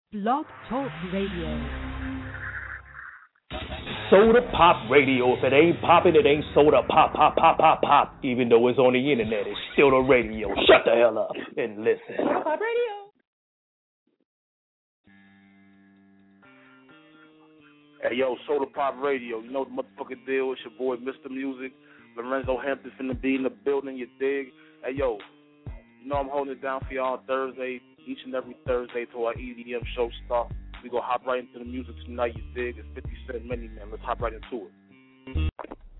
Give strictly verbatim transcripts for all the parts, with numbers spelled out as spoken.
Blog Talk Radio. Soda Pop Radio. If it ain't popping, it ain't soda pop, pop, pop, pop, pop. Even though it's on the internet, it's still the radio. Shut the hell up and listen. Soda Pop Radio. Hey, yo, Soda Pop Radio. You know the motherfucking deal. It's your boy, Mister Music. Lorenzo Hampton finna be in the building, you dig? Hey, yo, you know I'm holding it down for y'all on Thursday, each and every Thursday till our E D M show starts. We gonna hop right into the music tonight, you dig? It's fifty Cent Mini Man. Let's hop right into it. Yeah,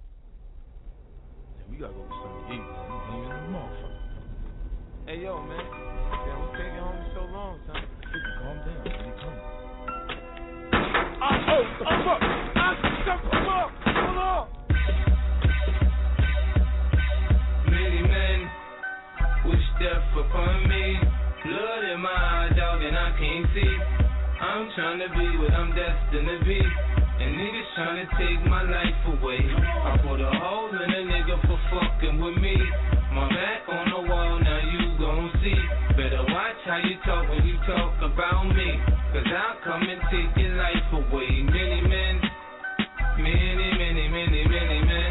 we gotta go to some eat. We in the motherfucker. Hey, yo, man. Damn, what's taking home so long, son? Calm down. They coming. Ah, oh, I'm up. I'm up. Hold on. Many men wish death upon me. Blood in my eye, dog, and I can't see. I'm trying to be what I'm destined to be. And niggas trying to take my life away. I put a hole in a nigga for fucking with me. My back on the wall, now you gon' see. Better watch how you talk when you talk about me. Cause I'll come and take your life away. Many men, many, many, many, many men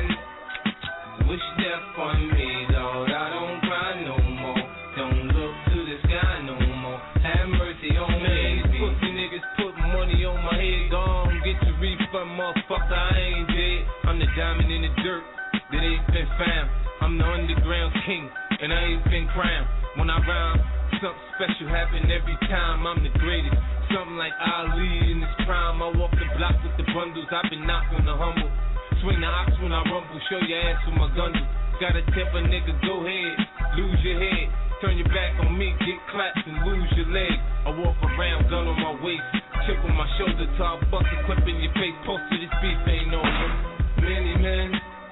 wish death on me, Lord. I don't cry no more. Don't look to the sky no more. Have mercy on me. Pussy niggas put money on my head. Gone, get your refund, motherfucker. I ain't dead. I'm the diamond in the dirt that ain't been found. I'm the underground king, and I ain't been crowned. When I rhyme, something special happen every time. I'm the greatest. Something like Ali in his prime. I walk the block with the bundles. I've been knocking the humble. Swing the ox when I rumble. Show your ass with my gun. Gotta tip a nigga, go ahead. Lose your head. Turn your back on me, get clapped and lose your leg. I walk around, gun on my waist, chip on my shoulder, till I bust a clip in your face. Post to this beef ain't over. Many men,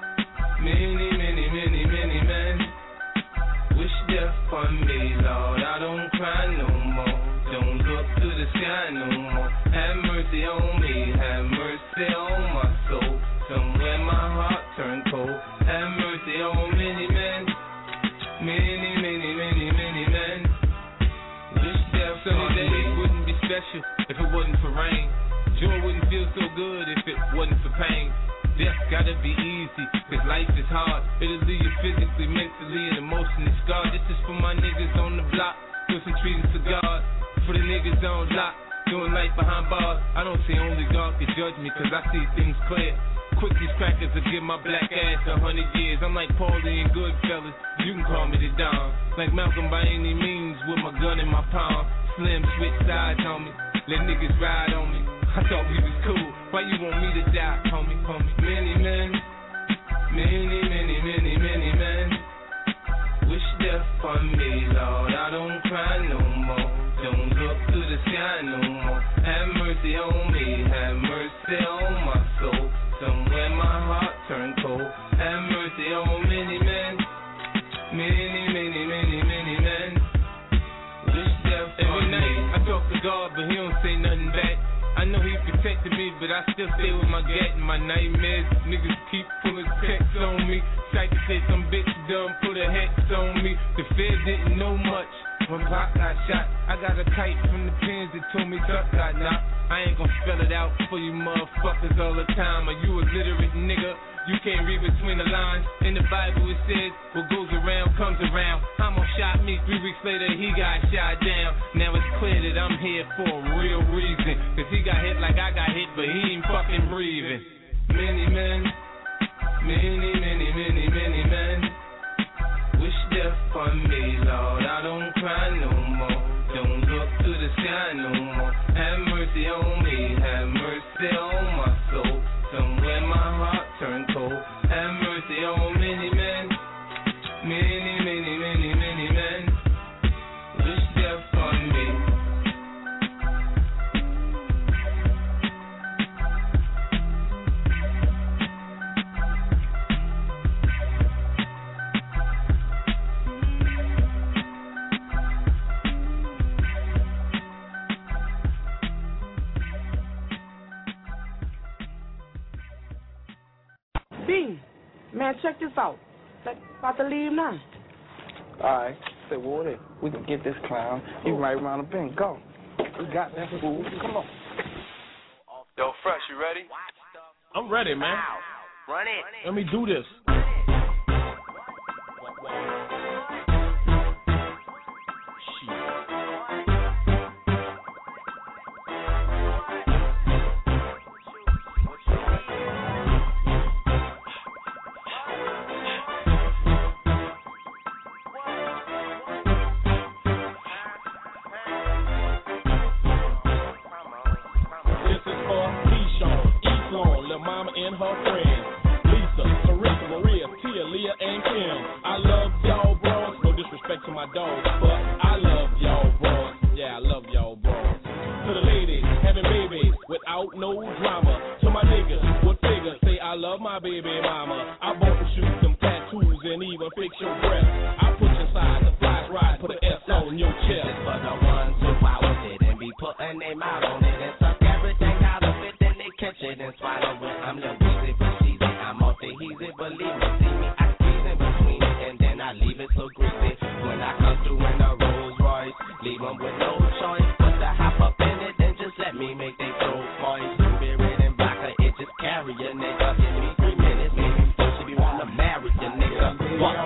many, many, many, many men wish death on me, Lord. I don't cry no more. Don't look to the sky no more. Have mercy on me, have mercy on my soul. Somewhere my heart turned cold. Have mercy on many men, many, many, many, many men wish death on me. Sunny days wouldn't be special if it wasn't for rain. Joy wouldn't feel so good if it wasn't for pain. Death gotta be easy, cause life is hard. It'll leave you physically, mentally, and emotionally scarred. This is for my niggas on the block, still some trees and cigars. For the niggas on lock, doing life behind bars. I don't say only God can judge me, cause I see things clear. Quick these crackers will give my black ass a hundred years. I'm like Paulie and Goodfellas, you can call me the Don. Like Malcolm by any means, with my gun in my palm. Slim switch sides on me, let niggas ride on me. I thought we was cool, why you want me to die, homie, homie? Many men, many, many, many, many men wish death on me, Lord. I don't cry no more. Don't look to the sky no more. Have mercy on me, have mercy on my soul. Somewhere my heart turned cold. Have mercy on many men, many, many, many, many men wish death on me. Every night I talk to God, but He don't say nothing back. I know He protected me, but I still stay with my gat and my nightmares. Niggas keep pulling texts on me. Psychic said some bitch done put a hex on me. The Fed didn't know much when Pac got shot. I got a kite from the pins that told me Tuck got knocked. I ain't gon' spell it out for you motherfuckers all the time. Are you a literate nigga? You can't read between the lines. In the Bible it says, what goes around comes around. Homo shot me, three weeks later he got shot down. Now it's clear that I'm here for a real reason. Cause he got hit like I got hit, but he ain't fucking breathing. Many men, many, many, many, many men wish death on me, Lord. I don't cry no more. Don't look to the sky no more. Have mercy on me, have mercy on my soul. Somewhere my heart turned cold. Have mercy on many men, many, many, many, many men wish death on me. B, man, check this out. Like, about to leave now. All right. Say, well, what if we can get this clown? He right around the bend. Go. We got that food. Come on. Yo, Fresh, you ready? I'm ready, man. Run it. Let me do this. Mama and her friends, Lisa, Marissa, Maria, Tia, Leah, and Kim. I love y'all bros, no disrespect to my dogs, but I love y'all bros. Yeah, I love y'all bros. To the ladies having babies without no drama. To my niggas, what figure say I love my baby mama. I bought the shoes, them tattoos, and even fix your breath. I put your size, the flies ride, put an S on your chest. This is for the ones who power it and be putting their mouth on it and suck everything out of it, then they catch it and swallow it. I'm the easy but cheesy, I'm off the easy, believe me, see me, I squeeze in between it, and then I leave it so greasy. When I come through in a Rolls Royce, leave them with no choice, but to hop up in it, then just let me make they throw poise. Spirit and vodka, it just carry a nigga. Give me three minutes, maybe you should be wanna marry a nigga. What?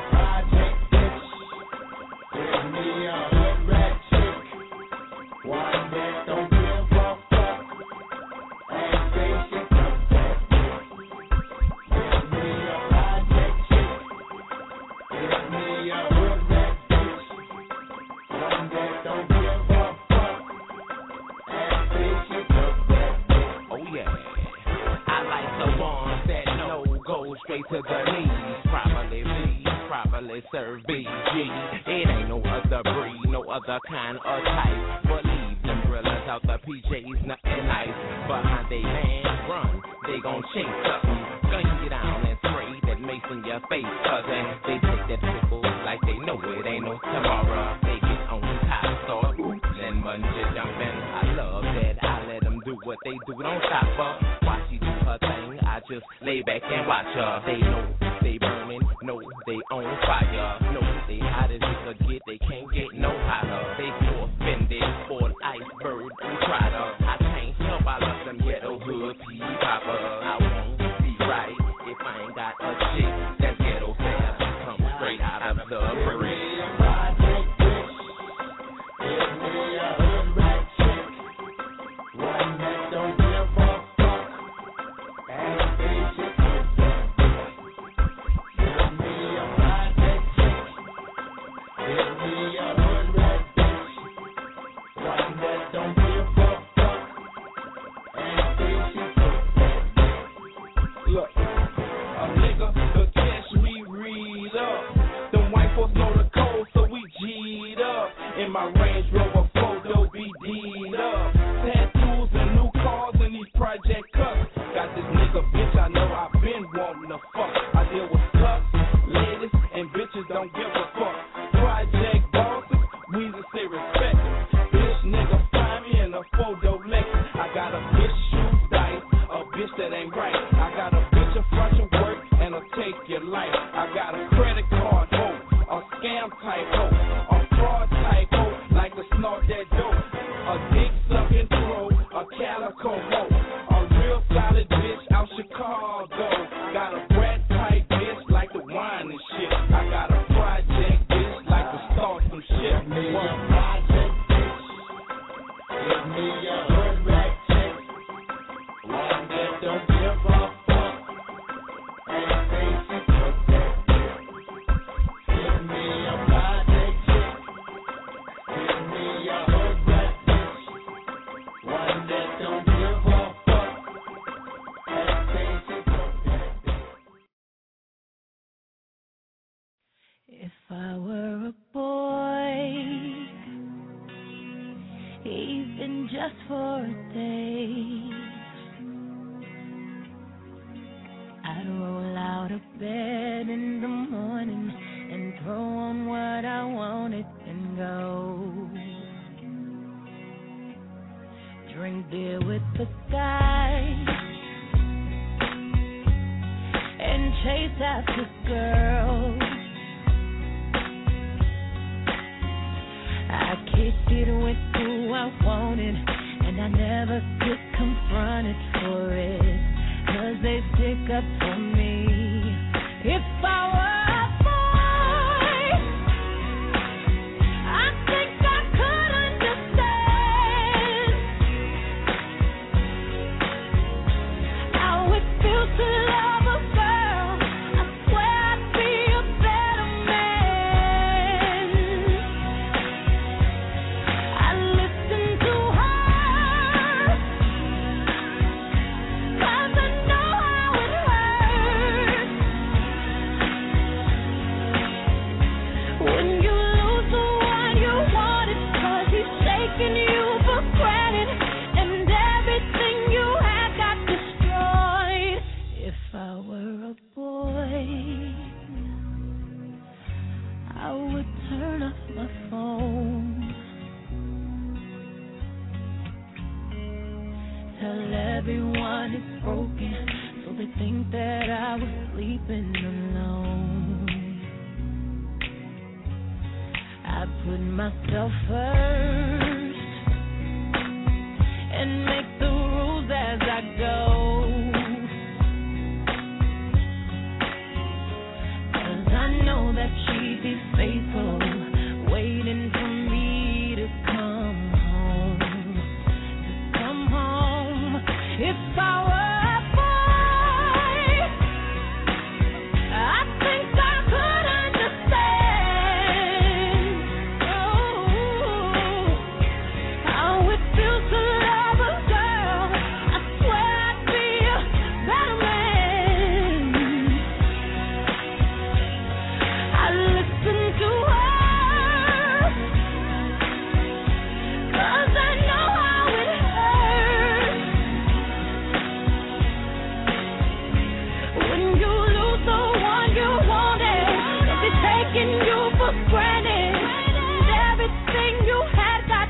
Straight to the knees, properly feed, properly serve B G. It ain't no other breed, no other kind or type. But leave them gorillas out the P Js, nothing nice. Behind they man run, they gon' chase something. Gun you down and spray that mace in your face, cousin. They take that pickle like they know it ain't no tomorrow. They get on top, start and bungee jumping. I love that, I let them do what they do, don't stop her. Watch she do her thing, I just lay back and watch her. They know they burning, know they on fire. Know they hot as you could get, they can't get no hotter. They so offended, for iceberg and crider. I can't help, I love them ghetto hood P-popper. I won't be right if I ain't got a chick that's ghetto fast. Come straight out of the bread. In my Range Rover photo be D'd up. Tattoos and new cars and these project cuts. Got this nigga bitch I know I've been wanting to fuck. I deal with sluts, ladies, and bitches don't give a fuck. Project bosses, we just say respect. Bitch nigga find me in a photo Lexus. I got a bitch shoot dice, a bitch that ain't right. I got a bitch in front of work and I'll take your life. I got a credit card hoe, a scam type hoe, a fraud type hoe, like to snort that dope. A dick sucking throat, a calico hoe, a real solid bitch out Chicago. Got a brat type bitch like the wine and shit. I got a project bitch like to start some shit. Give me a project bitch. Give me a hood rat chick. One that don't give a fuck. And basic took that bitch. Give me a project chick. Give me a hood rat bitch. One that don't give a fuck. And basic took that bitch. If I were a boy, even just for a day, I'd roll out of bed in the morning and throw on what I wanted and go. Drink beer with the guys and chase after girls. I kick it with who I want wanted, and I never get confronted for it, 'cause they stick up for me. If I were everyone is broken, so they think that I was sleeping alone. I put myself first and make the rules as I go, 'cause I know that she'd be faithful, waiting for me to come home, to come home. If I were a boy, I think I could understand, oh, how it feels to love a girl. I swear I'd be a better man. I listen to her, 'cause I know how it hurts when you lose the one you wanted. If it's taking you for granted, and everything you had got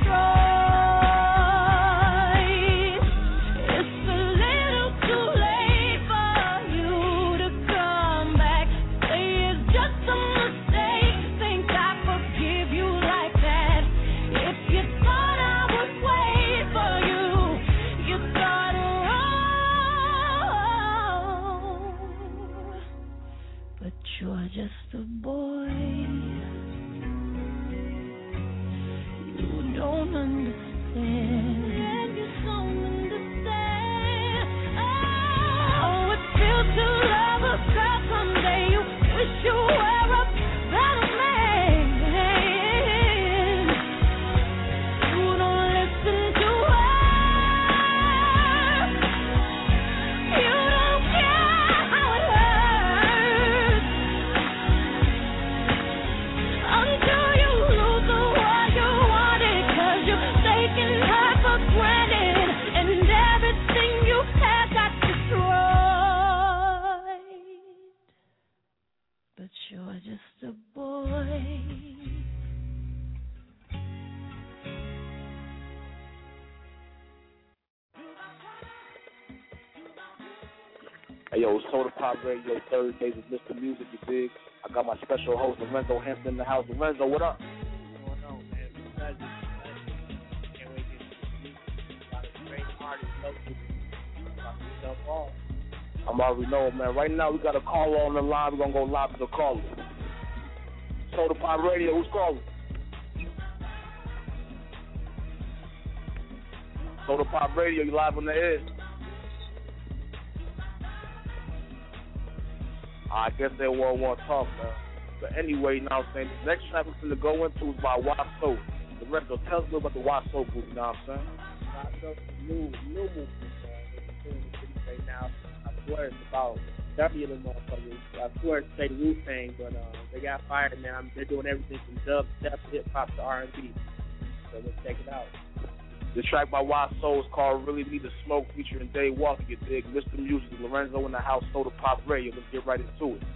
destroyed. It's a little too late for you to come back. Say it's just a mistake. Think I forgive you like that? If you thought I would wait for you, you thought wrong. But you're just a boy. You don't understand. You don't understand. Oh, it feels to love a girl someday. You wish you were a better man. You don't listen to her. You don't care how it hurts until you lose the one you wanted, 'cause you're taking her for granted, and everything you had got destroyed. But you're just a boy. Hey, yo, it's Soda Pop Radio Thursdays with Mister Music, you dig? I got my special host, Lorenzo Hampton, in the house. Lorenzo, what up? What's going on, man? Can't wait to get a lot of great artists local. About yourself all. I'm already know, man. Right now, we got a caller on the line. We're going to go live to the caller. Soda Pop Radio, who's calling? Soda Pop Radio, you live on the air. I guess they won't want to talk, man. But anyway, you know what I'm saying? The next track we're going to go into is by Waso. The rest of tell us a little about the Waso group, you know what I'm saying? Waso, new, new movement, man. They're doing the city right now. I swear it's about thirty of them motherfuckers. I swear it's say Wu-Tang, but uh, they got fired, man. I'm, they're doing everything from dub, step, hip-hop to R and B. So let's check it out. The track by Waso is called Really Need to Smoke, featuring Dave Walker, you dig? Mister Music, Lorenzo in the house, Soda Pop Radio. Let's get right into it.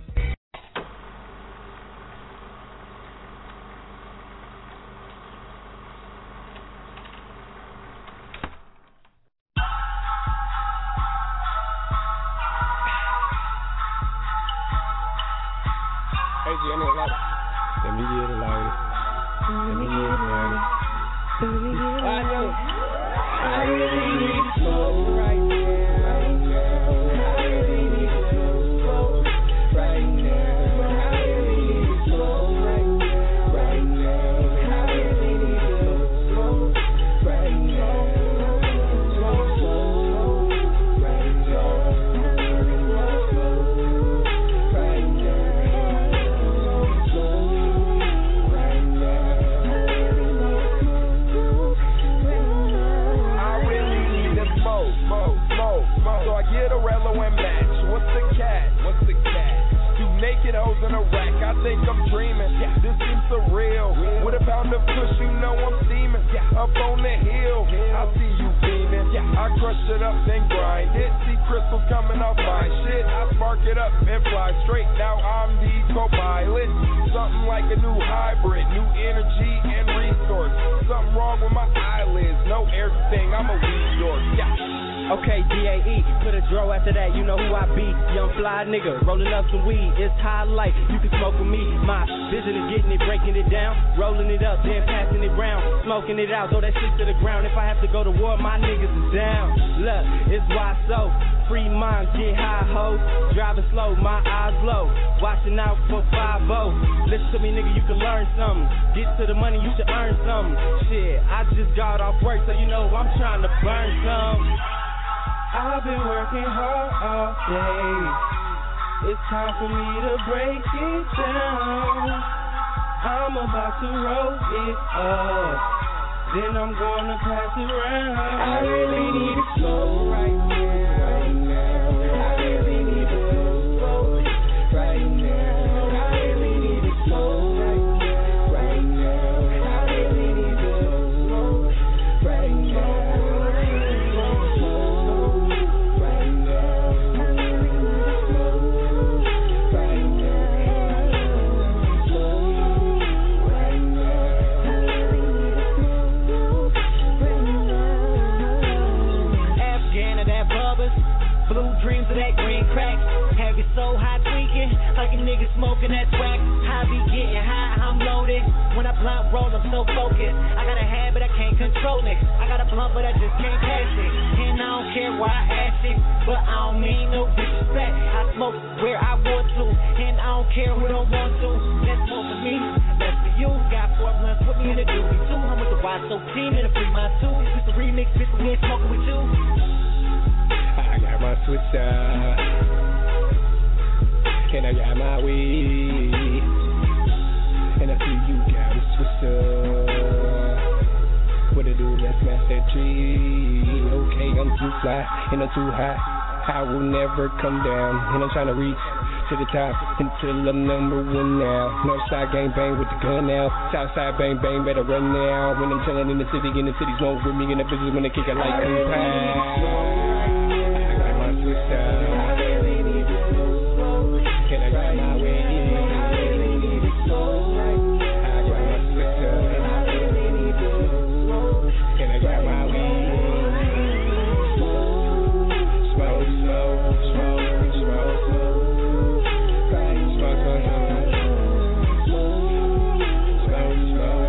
Hey, G, I need a lighter. Let me get a lighter. Let me get a lighter. I know. I really need smoke right now. Right now. I really need smoke right now. I really need smoke right now. Right now. I really need smoke right now. Smoke, smoke, right now. Smoke right now. Smoke right now. I really need the smoke, smoke, smoke, smoke. So I get a Rello and match. What's the cat? What's the cat? Two naked hoes in a rack. I think I'm dreaming. This seems surreal. With a pound of kush, you know I'm steaming. Up on the hill, I see you beaming. I crush it up, then grind it. See crystal coming off my shit. I spark it up and fly straight. Now I'm the co-pilot. Something like a new hybrid, new energy and resource. Something wrong with my eyelids. Know everything. I'm a weed dork. Yeah. Okay, D A E, put a draw after that, you know who I be. Young fly nigga, rolling up some weed, it's high life, you can smoke with me. My vision is getting it, breaking it down, rolling it up, then passing it round, smoking it out, throw that shit to the ground. If I have to go to war, my niggas is down. Look, it's why so, free minds get high, ho. Driving slow, my eyes low, watching out for five oh. Listen to me, nigga, you can learn something. Get to the money, you should earn something. Shit, I just got off work, so you know I'm trying to burn some. I've been working hard all day. It's time for me to break it down. I'm about to roll it up. Then I'm gonna pass it around. I really need a slow right now. Right now. I really need a slow right now. I really need a slow right now. Right now. I really need a slow right now. Blue dreams of that green crack. Have you so high tweaking, like a nigga smoking that crack. I be getting high, I'm loaded. When I blunt roll, I'm so focused. I got a habit, I can't control it. I got a blunt, but I just can't pass it. And I don't care why I ask it, but I don't mean no disrespect. I smoke where I want to, and I don't care who don't want to. That's more for me, that's for you. Got four blunts, put me in the doobie too. I'm with the Y S O team in the free mind too. Just a remix, bitch, we ain't smoking with you. I got my Twister, and I got my weed, and I see you got a Twister. What it do? Let's smash that tree. Okay, I'm too fly and I'm too high. I will never come down, and I'm trying to reach to the top until I'm number one now. Northside gang bang with the gun now. Southside bang bang, better run now. When I'm chilling in the city, in the city smoke with me in the business when they kick it like two pounds. Can I get my way? I got my sister. Can I get my way? Smoke, smoke, smoke, smoke, smoke, smoke, smoke, smoke, smoke,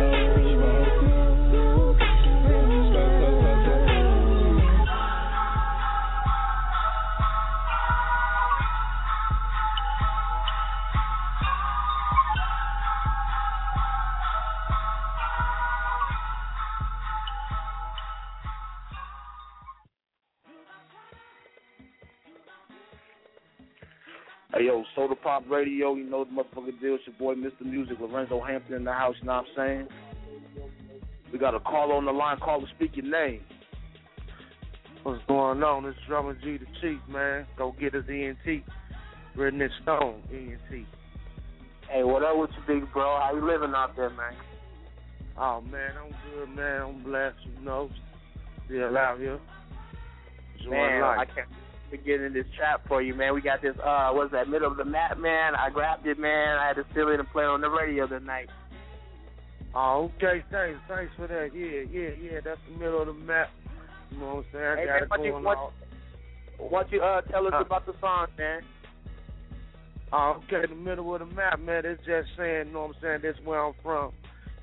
Hey, yo, Soda Pop Radio, you know the motherfucking deal. It's your boy, Mister Music, Lorenzo Hampton in the house, you know what I'm saying? We got a caller on the line. Caller, speak your name. What's going on? This is Drummer G, the Chief, man. Go get us E N T. Written in stone, E N T. Hey, what up with you, big bro? How you living out there, man? Oh, man, I'm good, man. I'm blessed, you know. Still out here. Enjoying Man, life. I can't to get in this trap for you, man. We got this, uh, what's that, middle of the map, man. I grabbed it, man. I had to steal it and play it on the radio tonight. Oh, okay. Thanks. Thanks for that. Yeah, yeah, yeah. That's the middle of the map. You know what I'm saying? I Hey, got man, it what you, going what, on. what you uh, tell us Uh, about the song, man? Oh, okay, the middle of the map, man. It's just saying, you know what I'm saying, that's where I'm from.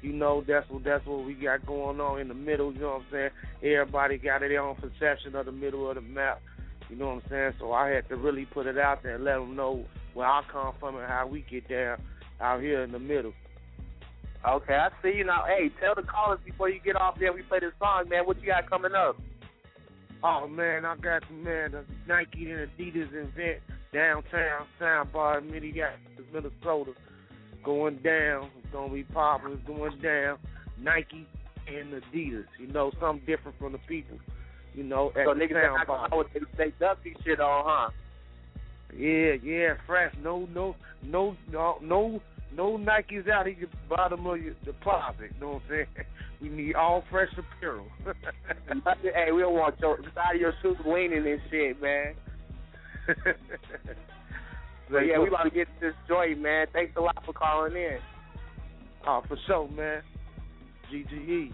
You know, that's what that's what we got going on in the middle, you know what I'm saying? Everybody got their own perception of the middle of the map, you know what I'm saying? So I had to really put it out there and let them know where I come from and how we get down out here in the middle. Okay, I see you now. Hey, tell the callers before you get off there we play this song, man, what you got coming up? Oh, man, I got, man, the Nike and Adidas event downtown, Soundbar, Minneapolis, Minnesota, going down. It's going to be popular. It's going down. Nike and Adidas, you know, something different from the people, you know, at so the niggas are not going to know what they, they dusty shit on, huh? Yeah, yeah, fresh. No, no, no, no, no, no Nikes out of your bottom of your deposit. You know what I'm saying? We need all fresh apparel. Hey, we don't want your side of your shoes leaning and shit, man. So yeah, we about to get to this joint, man. Thanks a lot for calling in. Oh, for sure, man. G G E.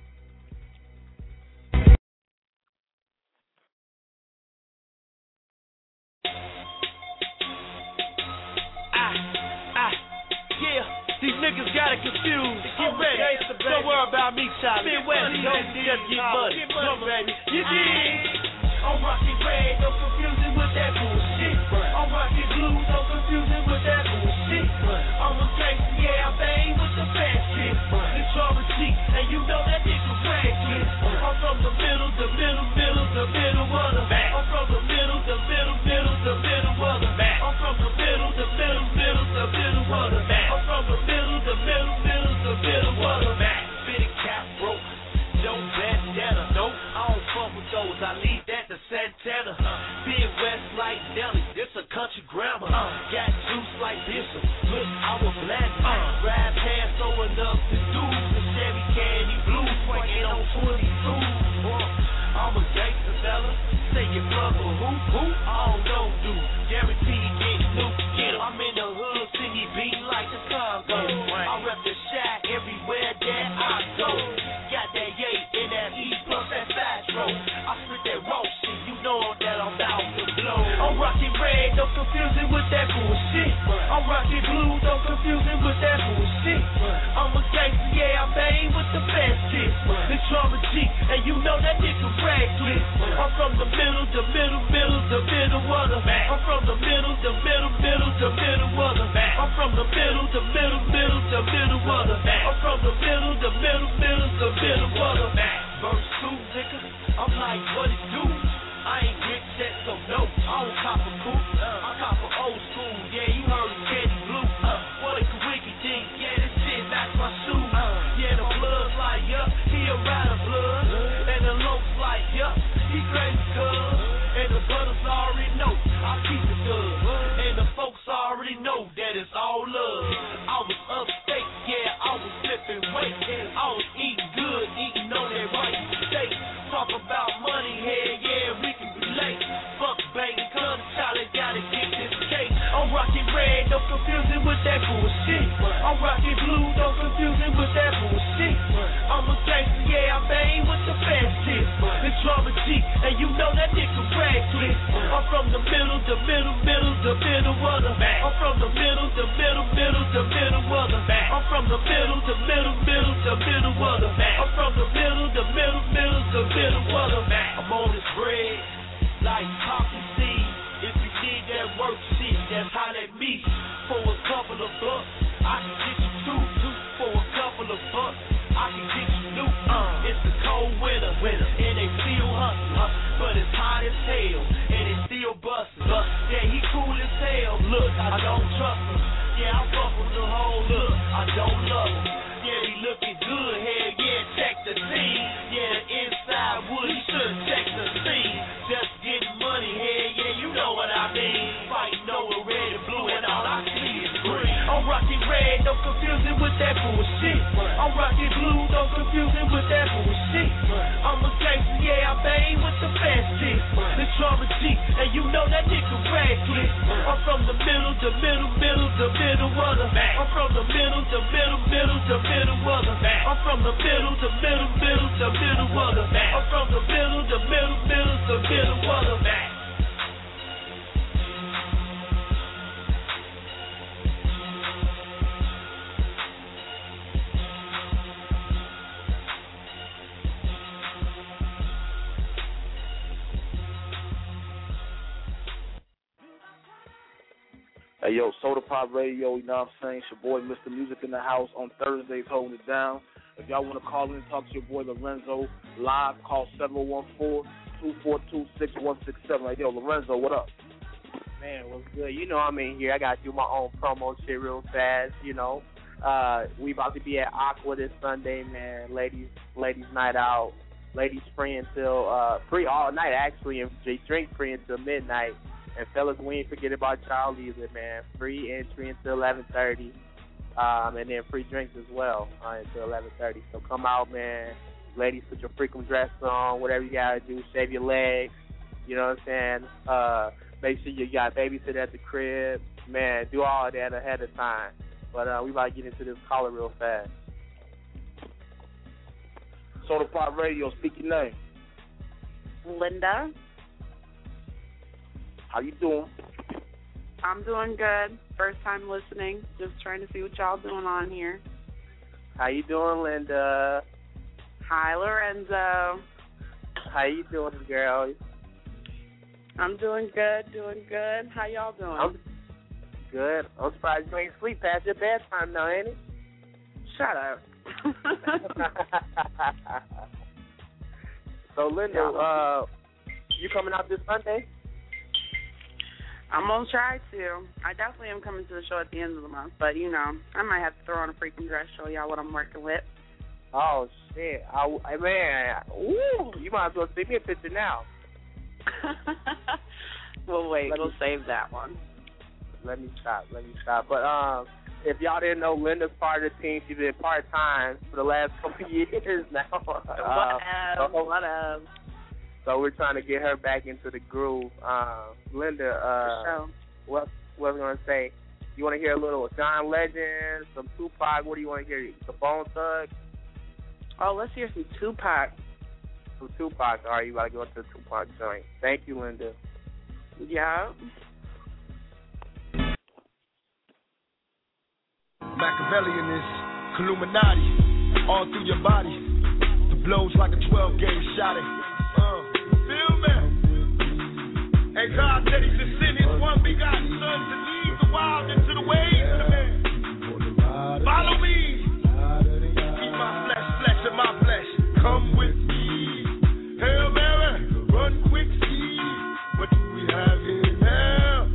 These niggas got it confused. Get ready. Don't worry about me, Charlie. Midwest, don't just get money. Come ready. You dig? I'm rocking red, no confusing with that bullshit. I'm rocking blue, no confusing with that bullshit. I'm a gangster, yeah, I bang with the fast shit. It's Trauma G, and you know that nigga ragged. I'm from the middle, the middle, middle, the middle of the back. I'm from the middle, the middle, middle, the middle of the back. I'm from the middle, the middle, middle, the middle of the back. I'm from the middle, the middle, middle, the middle of the back. Big cap broke, no bandana, no, I don't fuck with those. I leave that to Santana. Midwest like Nelly, this a country grammar. Got juice like Bishop, look, I was black. Grab hands, throwing up the dudes, the Chevy Candy Blue, twenty-eight on twenty-two. I'm a gangster fella, say you fuck with who, who? I don't know, dude. Guarantee you get new, get em. I'm in the hood, see me beat like the Congo. I rep the shot everywhere that I go. Got that yay in that E plus that fast roll. I spit that raw shit, you know that I'm out to blow. I'm rocking red, don't confuse it with that bullshit. I'm rocking blue, don't confuse it with that bullshit. I'm a gangster, yeah, I bang with the best shit. The Trauma G, and you know that nigga reckless. I'm from the middle, the middle, middle, the middle of the back. I'm from the middle, the middle, middle, the middle of the back. I'm from the middle, the middle, middle, the middle of the back. I'm from the middle, the middle, middle, the middle of the back. Verse two, nigga, I'm like, what it do? I ain't rich yet, so no, I don't cop a coupe. I cop a old school, yeah, you heard of Candy Blue. What a Kawiki D, yeah, this shit match my shoes. Yeah, the blood like up, he a rider blood. And the loaf's like up, he crazy good. And the brothers already know, I keep it good. And the folks already know that it's all love. I was upstate, yeah, I was flipping weight. I was eating good, eating on that right steak. Talk about money here, yeah, we can relate. Fuck banging, cause the child gotta get this cake. I'm rocking red, don't confuse it with that bullshit. I'm rocking blue, don't confuse it with that bullshit. I'm a gangster, yeah, I bang with the fast shit. The Trauma G, and you know that nigga reckless. I'm from the middle, the middle, middle, the middle of the back. I'm from the middle, the middle, middle, the middle of the back. I'm from the middle, the middle, middle, the middle of the back. I'm from the middle, the middle, middle, the middle of the back. I'm on this bread. Hey, yo, Soda Pop Radio, you know what I'm saying? It's your boy, Mister Music in the house on Thursdays, holding it down. If y'all want to call in and talk to your boy Lorenzo live, call seven one four, two four two, six one six seven. Hey, yo, Lorenzo, what up? Man, what's good? You know I'm in here. I got to do my own promo shit real fast, you know. Uh, we about to be at Aqua this Sunday, man. Ladies ladies night out. Ladies free until, uh, free all night, actually, and they drink free until midnight. And fellas, we ain't forget about y'all either, man. Free entry until eleven thirty, um, and then free drinks as well uh, until eleven thirty. So come out, man. Ladies, put your freakum dress on, whatever you gotta do. Shave your legs, you know what I'm saying? Uh, make sure you got babysit at the crib, man. Do all that ahead of time. But uh, we about to get into this caller real fast. Soda Pop Radio, speak your name. Linda. How you doing? I'm doing good. First time listening. Just trying to see what y'all doing on here. How you doing, Linda? Hi, Lorenzo. How you doing, girl? I'm doing good, doing good. How y'all doing? I'm good. I'm surprised you ain't sleep past your bedtime now, ain't it? Shut up. So, Linda, uh, you coming out this Sunday? I'm going to try to. I definitely am coming to the show at the end of the month, but, you know, I might have to throw on a freaking dress, show y'all what I'm working with. Oh, shit. I, I, man, ooh, you might as well send me a picture now. Well, wait, Let we'll me, save that one. Let me stop, let me stop. But um, if y'all didn't know, Linda's part of the team. She's been part-time for the last couple of years now. What uh, up? What up? So we're trying to get her back into the groove. Uh, Linda, uh, sure. what, what was I going to say? You want to hear a little John Legend, some Tupac? What do you want to hear? The Bone Thugs? Oh, let's hear some Tupac. Some Tupac. All right, you got to go to the Tupac joint. Thank you, Linda. Yeah. Machiavellian is Illuminati all through your body. The blows like a twelve gauge shot it. Uh, feel me? And God said He should send His one begotten Son to lead the wild into the ways of the man. Follow me. Keep my flesh, flesh of my flesh. Come with me. Hail Mary, run quick, see. What do we have here now?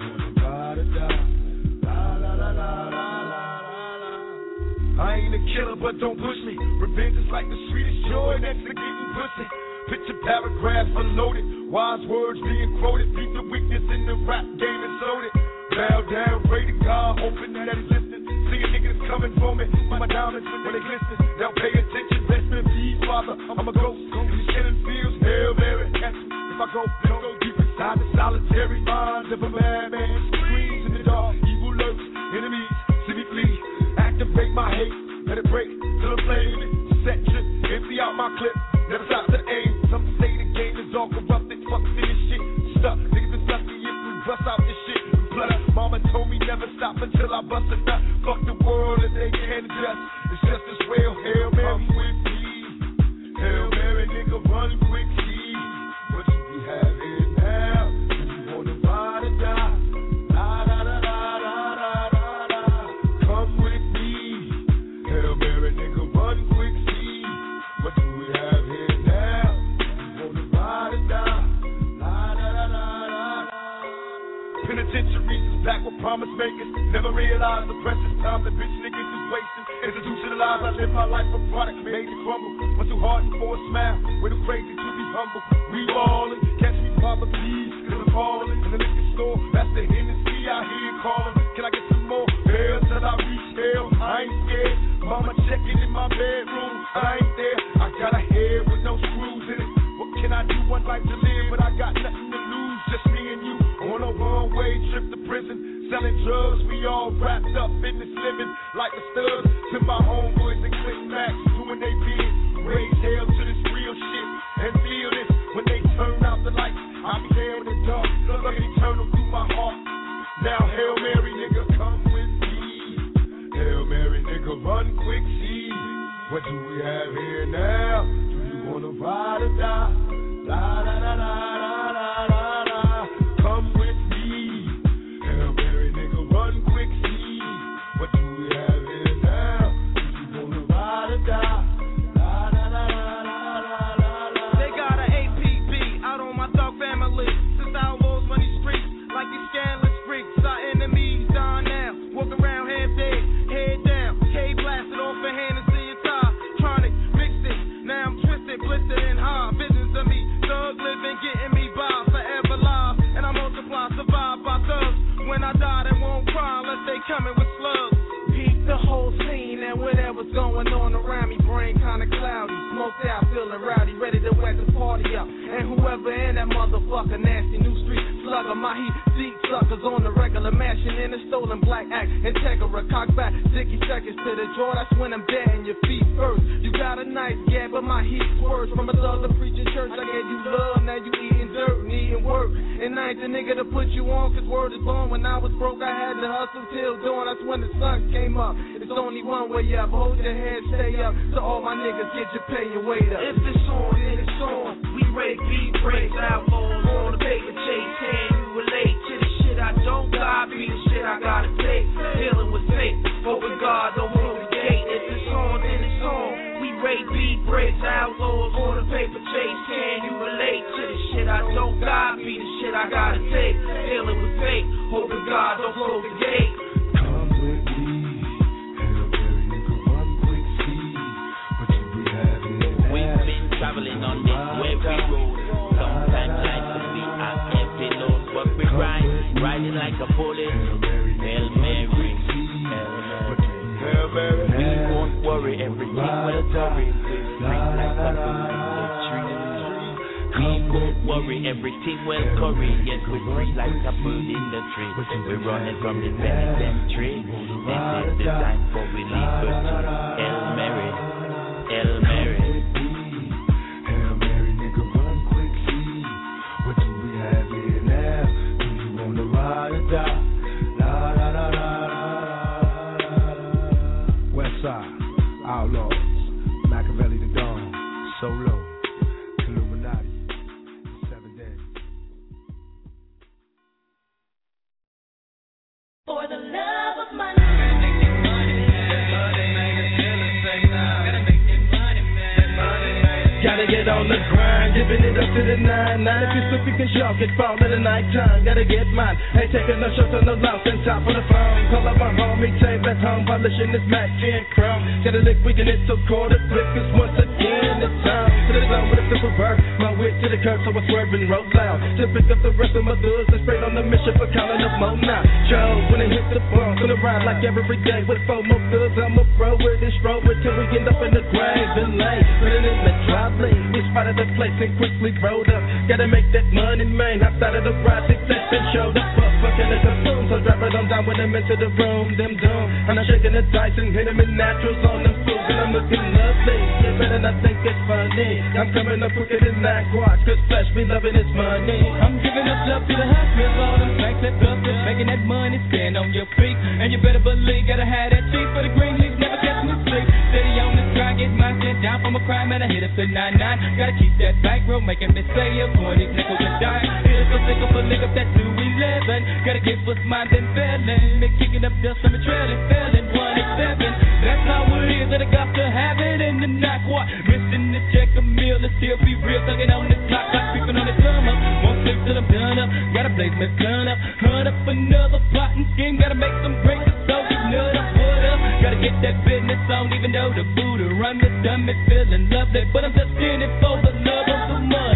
I ain't a killer, but don't push me. Revenge is like the sweetest joy next to getting pussy. Picture paragraphs unloaded, wise words being quoted. Beat the weakness in the rap game and sold it. Bow down, pray to God, hoping that He's listening. See a nigga that's coming for me. My diamonds when they glisten, they'll pay attention. Rest in peace, Father. I'm a ghost. These killing fields, Hail Mary, catch me. If I go, don't go deep inside the solitary mind of a madman. Screams in the dark, evil lurks, enemies see me flee. Activate my hate, let it break till the flame it. Set trip, empty out my clip, never stop to aim. Some say the game is all corrupted, fuck this shit. Stuck, niggas is lucky if we bust out this shit. Blood, mama told me never stop until I bust a nut. Fuck the world and they can't adjust. It's just as well, Hail Mary with me. Hail Mary, nigga, run quick, see. What do we have here now? Do you wanna ride or die? La da da da da da da da. Come with me. Hail Mary, nigga, run quick, see. What do we have here now? Do you wanna ride or die? La da da da da da. Penitentiaries is back with promise makers. Never realized the precious time that bitch niggas is wasting. Institutionalized, I live my life a product made to crumble. Was too hard for a smile, way too crazy to be humble. We ballin', catch me, Papa, please, cause I'm falling. In the liquor store, that's the Hennessy out here calling. Can I get some more? Hell till I reach hell, I ain't scared. Mama checking in my bedroom, I ain't there. I got a head with no screws in it. What can I do? One life to live, but I got nothing to lose. Just me and you on a one-way trip to prison. Selling drugs, we all wrapped up in this living like the studs. To my homeboys and Click Max, doing they bid. Raise hell to this real shit and feel this. When they turn out the lights, I'll be there in the dark. Look eternal through my heart. Now Hail Mary, nigga, come with me. Hail Mary, nigga, run quick, see. What do we have here now? Do you wanna ride or die? La da da da da da da da. Come with me. Hail Mary, nigga, that motherfucker nasty. New street slugger, my heat seat suckers on the regular, mashing in a stolen black act. Integra, cock back, sticky seconds to the joint. That's when I'm dead and your feet first. You got a nice gab, but my heat swerves from a thug to preaching church. I gave you love, now you eating dirt, needing work. And I ain't the nigga to put you on, cause word is born. When I was broke, I had to hustle till dawn. That's when the sun came up. It's only one way up. Hold your head, stay up. So all my niggas get your pay and weight up. If it's on, then it's on. We break beat breaks, outlaws on the paper chase. Can you relate to the shit I don't got? Be the shit I gotta take. Dealing with fate, hoping God don't hold the gate. If it's on, then it's on. We break beat breaks, outlaws on the paper chase. Can you relate to the shit I don't got? Be the shit I gotta take. Dealing with fate, hoping God don't close the gate. Come with me, Hellberry, you can run quick, see what you be having. We've been traveling on this weary road. Sometimes life can be an empty load, but we ride, riding like a bullet. Hail Mary, Hail Mary. We won't worry, everything will hurry. We're free like a bird in the tree. We won't worry, everything will curry. Yes, we're free like a bird in the tree. We're running from the penitentiary. This is the time for we liberty. Hail Mary, Hail Mary. Hail Mary, nigga, run quick, see what you be having now. Do you wanna ride or die? La la la la la. Westside, Outlaws, Machiavelli the Dawn, Solo, Illuminati, Seven Days. For the love of money. Gotta get on the grind, giving it up to the nine. Nine if you slip, you can shock it, fall in the night time. Gotta get mine, ain't taking no shots on the lounge and top of the phone. Call up my homie, tape at home, polishing this Mac ten Chrome. Got a lick, we can hit so quarter flip, cause once again it's time. To the zone with a simple verb, my wit to the curb, so I swerve and roll loud. To pick up the rest of my goods and straight on the mission for calling up more now. Joe, when it hits the bump, gonna ride like every day with four more goods. I'm a pro with this strobe till we end up in the grave and lay. Putting in the drop. We spotted the place and quickly rolled up. Gotta make that money, man. Outside of the ride, success and showed up. Fuck, fucking at the boom. So drop it on down with them into the room. Them doom. And I'm shaking the dice and hit them in naturals on them fools. And I'm looking lovely. Yeah, better not think it's funny. I'm coming up quicker than that watch. Cause flesh be loving this money. I'm giving up love to the hustlers. All them facts that busted. Making that money stand on your feet. And you better believe. Gotta have that cheap for the green leaves. Never catch me sleep. Steady on this grind. Get my shit down from a crime. And I hit up the nine nine. Gotta keep that bankroll, making me say a point. These nickels are dying. Hit us so sick up a lick up that two eleven. Gotta get what's mine then failing. Me kicking up dust from a trailing, failing one eight seven. That's how it is that I got to have it in the knock. What? Missing the check a meal, let's still be real. Thugging on this clock, like creeping on the thumb up. Won't sleep till I'm done up. Gotta blaze my gun up. Hunt up another plot and scheme. Gotta make some breaks so we nut up, what up. Gotta get that business on, even though the Buddha run me, done me feeling lovely. But I'm just in it for the love of the money.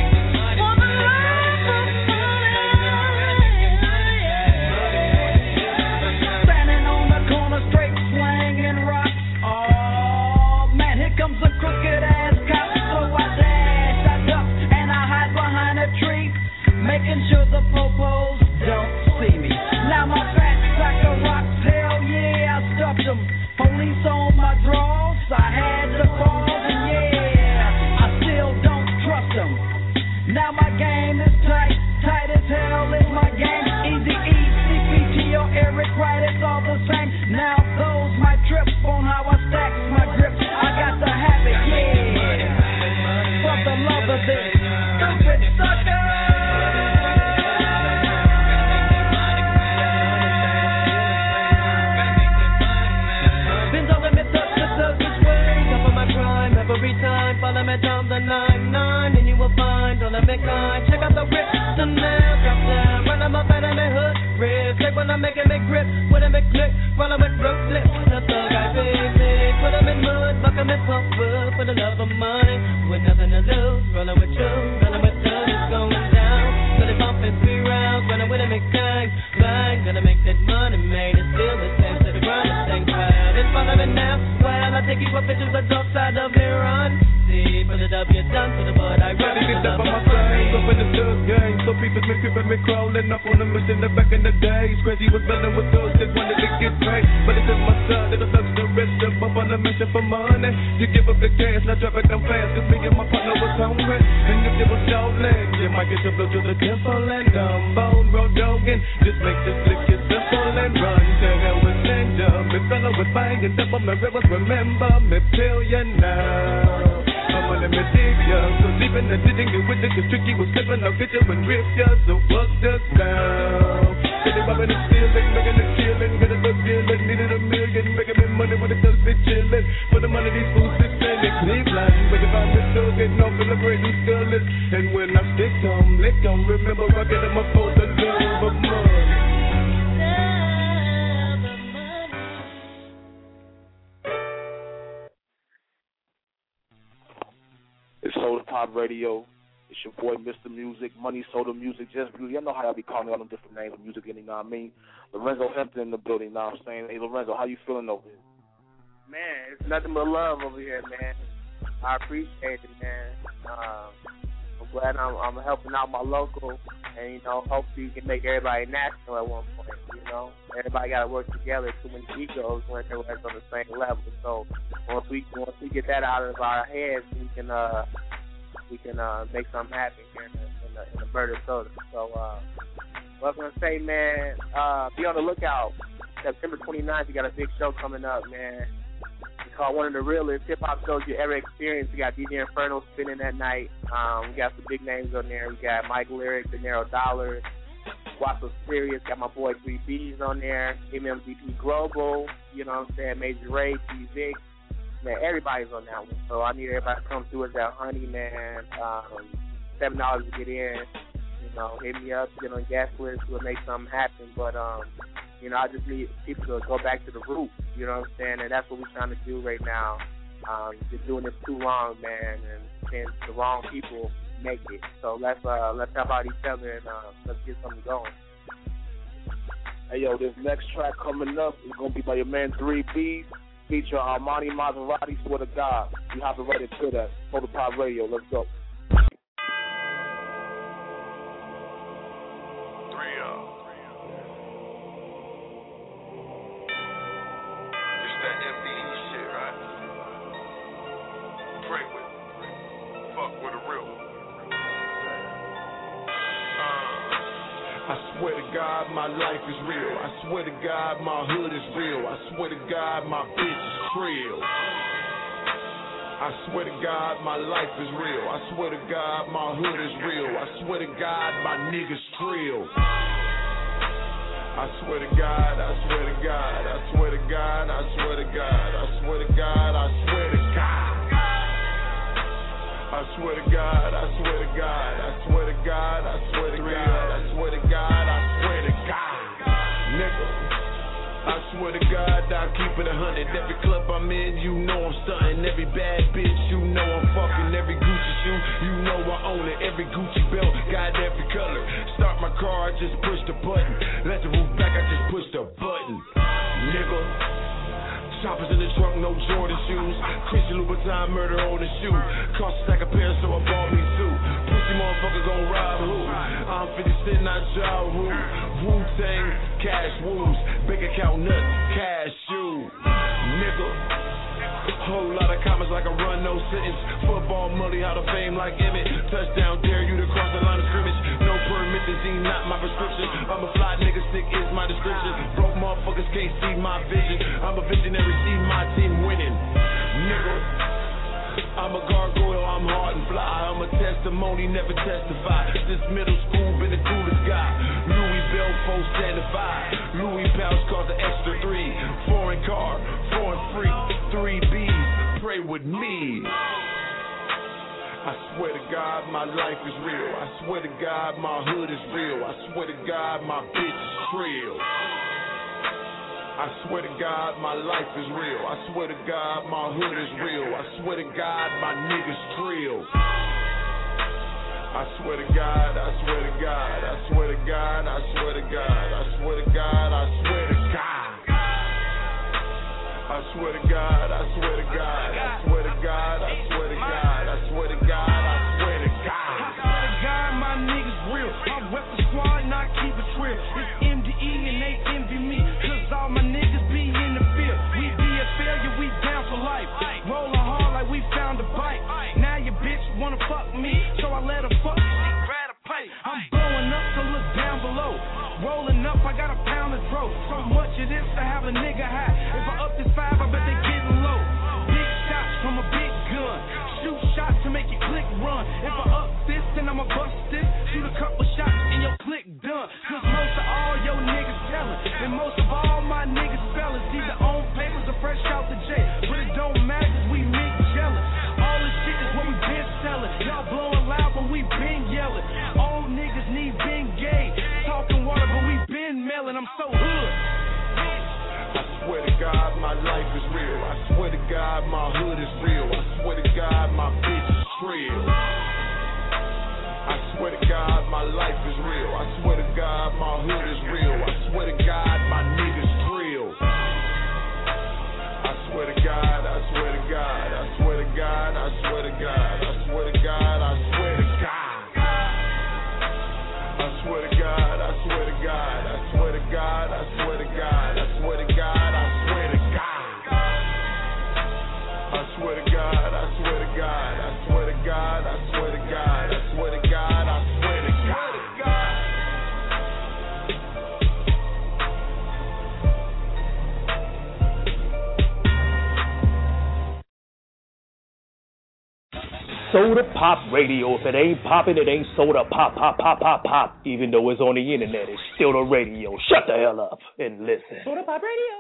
Standing on the corner, straight slanging rocks. Oh man, here comes a crooked ass cop. So I dash, I duck, and I hide behind a tree, making sure the popos don't see me. Now my fat sack of rocks, hell yeah, I stuffed them. Police on my drawers, I had to fall, and yeah, I still don't trust them. Now my game is tight, tight as hell is my game. Easy E, C P T or Eric Wright, it's all the same. Now those my trip on how I stack my grip. I got to have it, yeah. For the love of this stupid sucker. Every time, follow me down the nine nine, and you will find all of me kind. Check out the rip, the nail, drop down, run them up out of me hood, rip. Check when I'm making me grip, when I'm a click, while I'm with rope flip. The thug I baby, put them in mud, buck them in pump wood, for the love of money, with nothing to lose. Rolling with you, rolling with you, it's going down. So they bumping three rounds, running with them in kind, bang, gonna make that money, man. It's still the same, so the grind is staying quiet. And follow me now, while I take you for pictures of dark side of me. Run, see, for the W done, for the bud I run. Gotta get up on my side, up in the Memphis, me creeping, me crawling up on the mission the back in the days. Crazy was building with those that wanted to get paid. But it's in my son that thugs the rest jump up on the mission for money. You give up the gas, now drop it down fast. Cause me and my partner was hungry. And if it was no legs, you might get your blow to the temple and dumb bone road dogging. Just make this lick it simple and run to hell with ninja. Me fellow with bang and double my rivers, remember me pill you now. I'm gonna me dig ya, so deep in the digging you with it, cause tricky was slipping, I'll get you and rip ya, so fuck the sound. Steady bobbing and stealing, making a killing, get a good feeling, needed a million, making me money with the thugs be chillin'. For the money these fools sit in Cleveland, but if I'm still getting off celebrating skullers, and when I stick on, lick on, remember I get them up for the love of money. It's Soda Pop Radio. It's your boy, Mister Music, Money, Soda Music, Just Beauty. I know how y'all be calling all them different names of music, you know what I mean? Lorenzo Hampton in the building, you know what I'm saying? Hey, Lorenzo, how you feeling over here? Man, it's nothing but love over here, man. I appreciate it, man. Um, I'm glad I'm, I'm helping out my local, and, you know, hopefully you can make everybody national at one point, you know? Everybody got to work together. Too many egos when everyone's on the same level. So once we once we get that out of our heads, we can uh we can uh make something happen here in the, in the, in the murder soda. So uh, what I'm gonna say, man, uh, be on the lookout. September twenty-ninth, we got a big show coming up, man. It's called one of the realest hip hop shows you ever experienced. We got D J Inferno spinning that night. Um, we got some big names on there. We got Mike Lyric, De Niro Dollar, Wasso Serious, got my boy three B's on there, M M D P Global, you know what I'm saying, Major Ray, T-Vic. Man, everybody's on that one. So I need everybody to come through us at Honey, man. Um, seven dollars to get in. You know, hit me up, get on gas list, we'll make something happen. But, um, you know, I just need people to go back to the roots, you know what I'm saying? And that's what we're trying to do right now. Um, been doing this too long, man, and, and the wrong people make it. So let's uh, let's help out each other and uh, let's get something going. Hey, yo, this next track coming up is going to be by your man three B, feature Armani Maserati, Swear to God. You have to right into that. Soda Pop Radio, let's go. I swear to God, my life is real. I swear to God, my hood is real. I swear to God, my bitch is trill. I swear to God, my life is real. I swear to God, my hood is real. I swear to God, my niggas trill. I swear to God, I swear to God, I swear to God, I swear to God, I swear to God, I swear to God. I swear to God, I swear to God, I swear to God, I swear to God, I swear to God, I swear to God, nigga. I swear to God, I'll keep it a hundred. Every club I'm in, you know I'm stunting. Every bad bitch, you know I'm fucking. Every Gucci shoe, you know I own it. Every Gucci belt, got every color. Start my car, I just push the button. Let the roof back, I just push the button, nigga. Choppers in the trunk, no Jordan shoes. Christian Louboutin, murder on the shoe. Cost a stack of pairs, so I bought me two. Pussy motherfuckers gon' rob who? I'm fifty cent, not Ja Rule. Wu-Tang, cash woos. Bank account nuts, cashew. Nigga. Whole lot of comments like I run no sentence. Football money, out of fame like Emmett. Touchdown, dare you to cross the line of scrimmage. No permethazine, not my prescription. I'm a fly nigga, sick is my description. Broke motherfuckers can't see my vision. I'm a visionary, see my team winning. Nigga, I'm a gargoyle, I'm hard and fly. I'm a testimony, never testify. Since middle school, been the coolest guy. Louis Bell, four seventy-five. Louis pouch cost an extra three. Foreign car, foreign freak, three B's. Pray with me. I swear to God, my life is real. I swear to God, my hood is real. I swear to God, my bitch is trill. I swear to God, my life is real. I swear to God, my hood is real. I swear to God, my niggas trill. I swear to God, I swear to God, I swear to God, I swear to God, I swear to God, I swear to God. I swear to God, I swear to God, I swear to God, I swear to God, I swear to God, I swear to God. I swear to God, my niggas real. I'm with the squad and I keep it real. It's M D E and they envy me, cause all my niggas be in the field. We be a failure, we down for life. Rolling hard like we found a bite. Now your bitch wanna fuck me, so I let her fuck me. Grab a pipe. I'm blowing up, so look down below. Rolling up, I got a pound of throat. So much it is to have a nigga high. If I up this five, I bet they getting low. Big shots from a big gun. Shoot shots to make your click run. If I up this, then I'ma bust this. Shoot a couple shots and your click done. Cause most of all your niggas telling. And most of all my niggas fellas. Either own papers or fresh out the jail. But it don't matter cause we mix jealous. All this shit is what we been selling. Y'all blowing loud but we been yelling. Old niggas need been gay. Talking water but we been mailing. I'm so hood. I swear to God, my life is real. I swear to God, my hood is real. I swear to God, my bitch is real. I swear to God, my life is real. I swear to God, my hood is real. I swear to God, my niggas real. I swear to God, I swear to God, I swear to God, I swear to God, I swear to God, I swear to God. I swear to God, I swear to God, I swear to God, I swear to God, I swear to God, I swear to God. I swear to God, I swear to God, I swear to God, I swear to God, I swear to God, I swear to God. Soda Pop Radio. If it ain't popping, it ain't soda pop, pop, pop, pop, pop. Even though it's on the internet, it's still the radio. Shut the hell up and listen. Soda Pop Radio.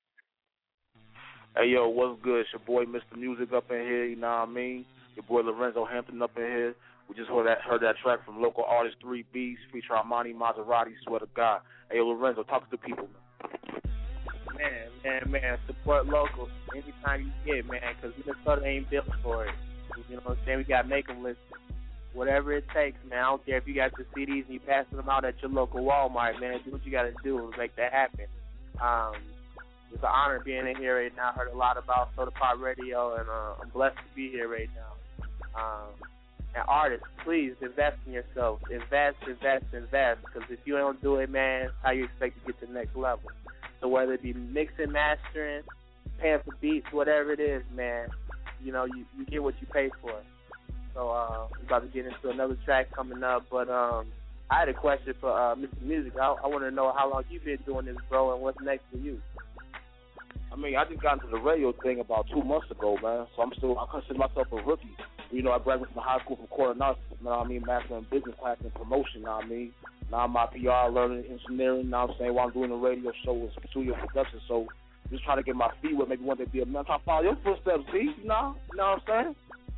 Hey, yo, what's good? It's your boy, Mister Music, up in here, you know what I mean? Your boy, Lorenzo Hampton, up in here. We just heard that heard that track from local artist three B's, featuring Armani Maserati, swear to God. Hey, yo, Lorenzo, talk to the people, Man, man, man, support locals anytime you get, man, because Minnesota ain't built for it. You know what I'm saying? We got to make them listen. Whatever it takes, man. I don't care if you got your C Ds and you passing them out at your local Walmart, man. Do what you got to do to make that happen. Um, it's an honor being in here right now. I heard a lot about Soda Pop Radio, and uh, I'm blessed to be here right now. Um, and artists, please invest in yourself. Invest, invest, invest. Because if you don't do it, man, how you expect to get to the next level? So whether it be mixing, mastering, paying for beats, whatever it is, man, you know, you, you get what you pay for. So uh, we're about to get into another track coming up. But um, I had a question for uh, Mister Music. I, I want to know how long you've been doing this, bro, and what's next for you. I mean, I just got into the radio thing about two months ago, man. So I'm still, I consider myself a rookie. You know, I graduated from high school from Coronado, you know what I mean, master in business class and promotion, you know what I mean. Now I'm my P R, learning engineering, you know what I'm saying, while I'm doing the radio show with studio production. So just trying to get my feet wet, maybe one day be a man. I'm trying to follow your footsteps, Z, you know? You know what I'm saying?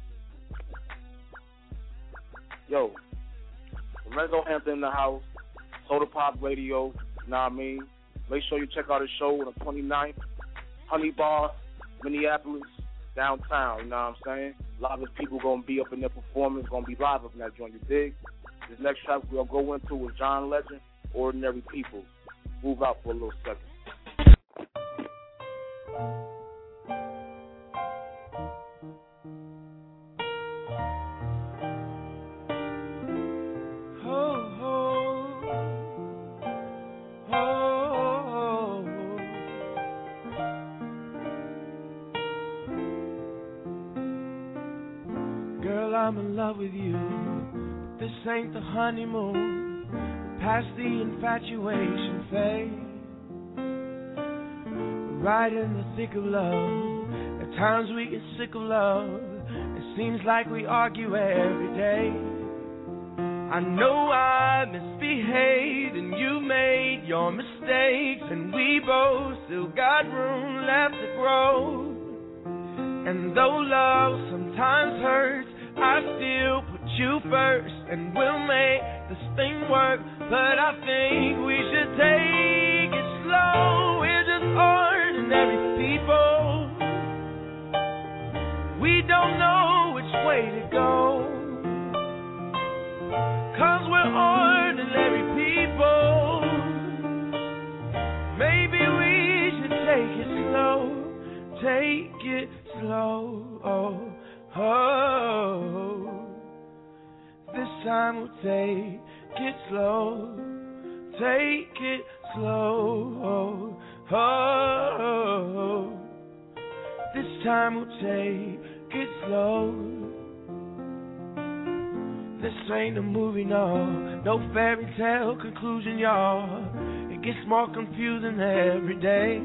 Yo, Lorenzo Hampton in the house, Soda Pop Radio, you know what I mean? Make sure you check out his show on the twenty-ninth, Honey Bar, Minneapolis, downtown, you know what I'm saying? A lot of his people going to be up in their performance, going to be live up in that joint, you dig? This next track we're going to go into is John Legend, Ordinary People. Move out for a little second. I'm in love with you. This ain't the honeymoon. Past the infatuation phase. Right in the thick of love. At times we get sick of love. It seems like we argue every day. I know I misbehaved and you made your mistakes, and we both still got room left to grow. And though love sometimes hurts, I still put you first, and we'll make this thing work. But I think we should take it slow. We're just ordinary people. We don't know which way to go, 'cause we're ordinary people. Maybe we should take it slow. Take it slow. Oh. Oh, this time we'll take it slow. Take it slow. Oh, this time we'll take it slow. This ain't a movie, no, no fairy tale conclusion, y'all. It gets more confusing every day.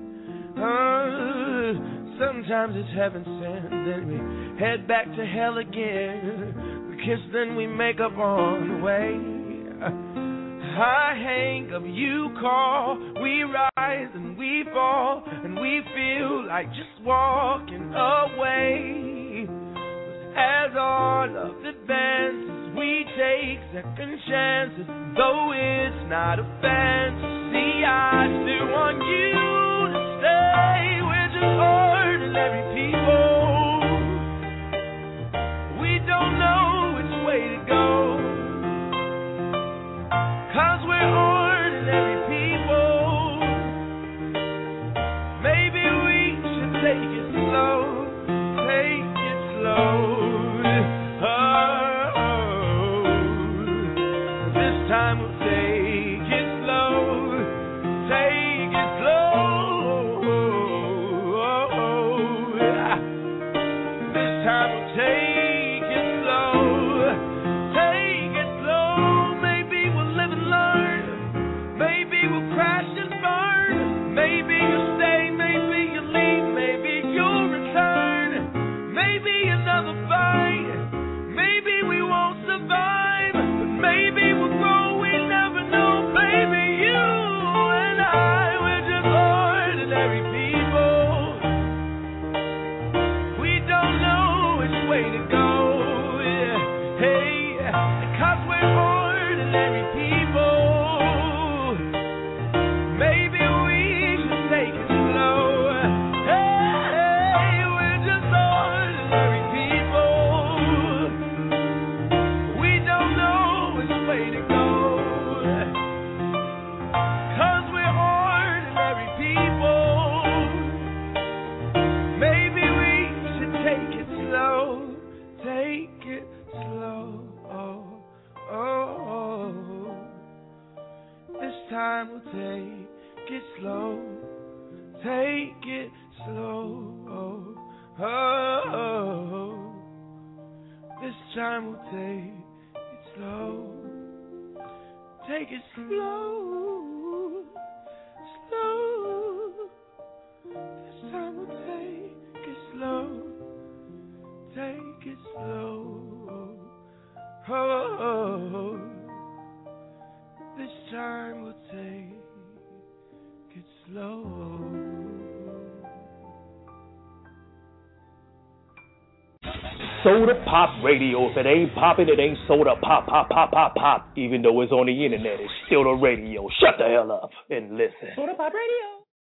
Uh, sometimes it's heaven sent, then we head back to hell again. We kiss, then we make up on the way. I hang up, you call, we rise and we fall, and we feel like just walking away. As our love advances, we take second chances, though it's not a fantasy. I still want you to stay. We're just ordinary people. We don't know which way to go, 'cause we're ordinary people. Maybe we should take it slow, take it slow. Time we'll take it slow, take it slow. This time we'll take it slow, take it slow. Maybe we'll live and learn, maybe we'll crash and burn. Maybe you'll stay, maybe you'll leave, maybe you'll return. Maybe another fight, maybe we won't survive, but maybe we'll grow. Time will take it slow, take it slow. Oh, this time will take it slow, take it slow, slow. This time will take it slow, take it slow. Oh, this time we'll take it slow. Soda Pop Radio. If it ain't popping, it ain't soda pop, pop, pop, pop, pop. Even though it's on the internet, it's still the radio. Shut the hell up and listen. Soda Pop Radio.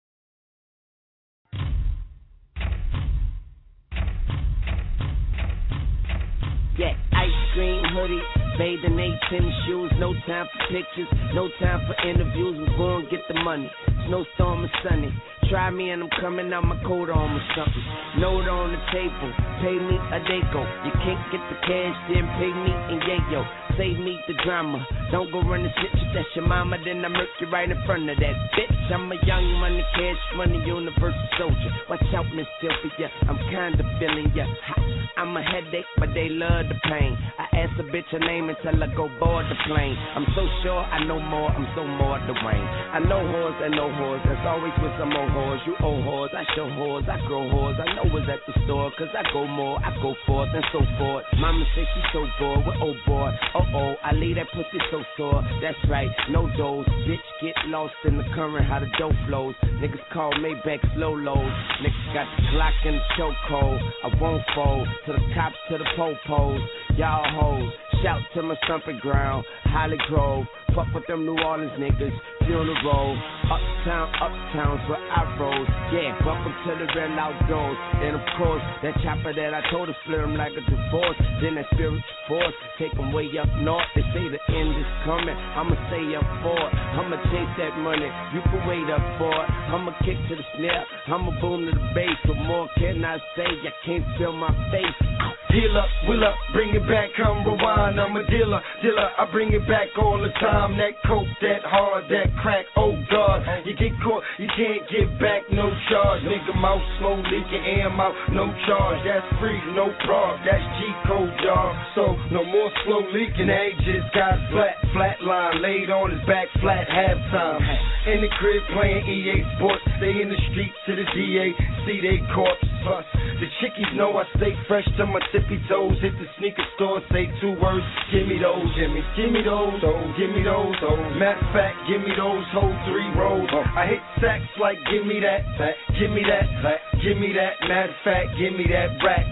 Yeah, ice cream hoodie, bathing eight tennis shoes, no time for pictures, no time for interviews, we're going to get the money, snowstorm or sunny, try me and I'm coming out my coat on or something, note on the table, pay me a day go, you can't get the cash, then pay me and yayo, save me the drama, don't go run the shit, that's your mama, then I murk you right in front of that bitch, I'm a young money, cash money, universal soldier, watch out Miss Sylvia, I'm kinda feeling ya, I'm a headache, but they love the pain. I ask a bitch her name until I go board the plane. I'm so sure I know more, I'm so more the rain. I know whores and no whores, there's always with some old whores. You old whores, I show whores, I grow whores. I know it's at the store, cause I go more, I go forth and so forth. Mama says she's so bored with old boy. Oh oh, I leave that pussy so sore. That's right, no dose. Bitch get lost in the current, how the dough flows. Niggas call Maybach slow lows. Niggas got the Glock in the chokehold. I won't fold. To the cops, to the po-pos, y'all hoes, shout to my stomping ground, Holly Grove, fuck with them New Orleans niggas, funeral, uptown, uptowns where I rose, yeah, welcome to the real outdoors, and of course, that chopper that I told her split him like a divorce, then that spiritual force, take him way up north, they say the end is coming, I'ma stay up for it, I'ma chase that money, you can wait up for it, I'ma kick to the snare, I'ma boom to the bass, what more can I say, I can't feel my face, ow. dealer, will up, bring it back, come rewind. I'm a dealer, dealer, I bring it back all the time. That coke, that hard, that crack, oh God. You get caught, you can't get back, no charge. Nigga mouth slow leaking, air mouth, no charge. That's free, no prob, that's G-code, y'all. So no more slow leaking, they just got flat, flat line, laid on his back, flat halftime. In the crib playing E A Sports, they in the streets to the D A, see they corpse bust. The chickies know I stay fresh to my tippy toes. Hit the sneaker store, say two words, give me those, give me, give me those, oh, give me those, oh. Matter of fact, give me those whole three rows. I hit sacks like give me that, give me that, give me that. Matter of fact, give me that rack.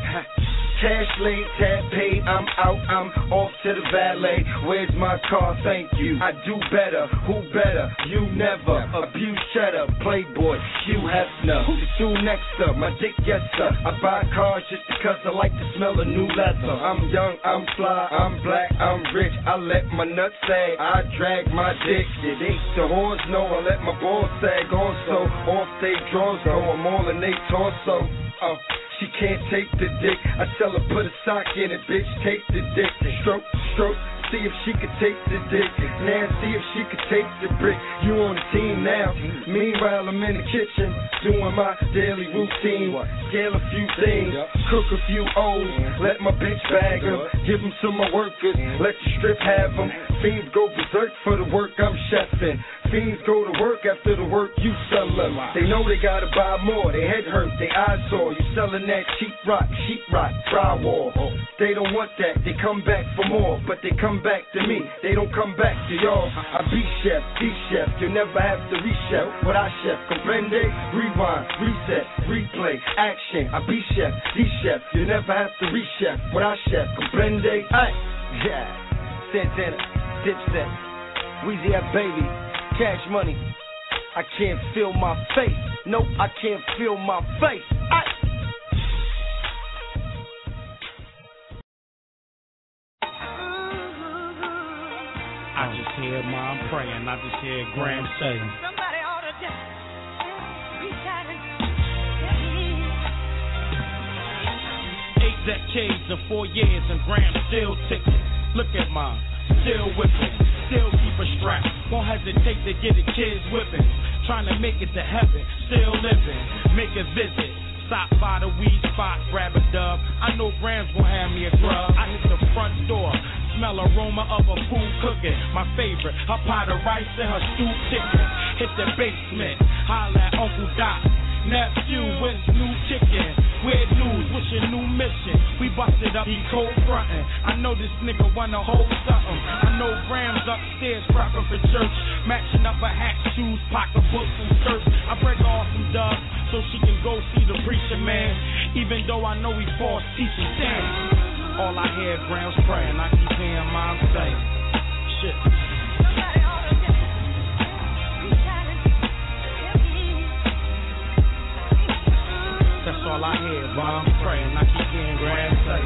Cash laid, tab paid, I'm out, I'm off to the valet. Where's my car? Thank you. I do better, who better? You never. Abuse cheddar, playboy, Hugh Hefner. The two next up, my dick yes sir. I buy cars just because I like to smell a new leather. I'm young, I'm fly, I'm black, I'm rich. I let my nuts sag, I drag my dick. It ain't the horns, no, I let my balls sag on so off they drawers go. I'm all in they torso. Oh. She can't take the dick. I tell her put a sock in it, bitch. Take the dick. Stroke, stroke. See if she could take the dick. Now see if she could take the brick. You on the team now. Meanwhile I'm in the kitchen doing my daily routine. Scale a few things, cook a few O's. Let my bitch bag them. Give them to my workers. Let the strip have them. Fiends go berserk for the work I'm chefing. Fiends go to work after the work you sell them. They know they gotta buy more. They head hurt, they eyes sore. You selling that cheap rock, sheetrock, drywall. They don't want that. They come back for more, but they come back to me. They don't come back to y'all. I be chef, be chef. You'll never have to re-chef what I chef. Comprende? Rewind, reset, replay, action. I be chef, be chef. You'll never have to re-chef what I chef. Comprende? Aye. Yeah. Santana, Dipset, Weezy F Baby, Cash Money. I can't feel my face. Nope, I can't feel my face. Aye. I just hear mom praying, I just hear Graham saying. Somebody ought to just reach out and Eight decades and four years and Graham still ticking. Look at mom, still whipping, still keep a strap. Won't hesitate to get the kids whipping. Trying to make it to heaven, still living. Make a visit, stop by the weed spot, grab a dub. I know Graham's gonna have me a grub. I hit the front door. Smell aroma of a food cooking. My favorite, her pot of rice and her stewed chicken. Hit the basement, holla at Uncle Doc. Nephew, when's new chicken? Weird news, what's your new mission? We busted up, he cold frontin'. I know this nigga wanna hold something. I know Graham's upstairs prepping for church. Matching up her hat, shoes, pocketbooks, and skirts. I break off some dubs so she can go see the preacher man. Even though I know he false teaching, damn. All I hear is Graham's praying, I keep hearing mom say, shit. That's all I hear, mom praying, I keep hearing Graham say.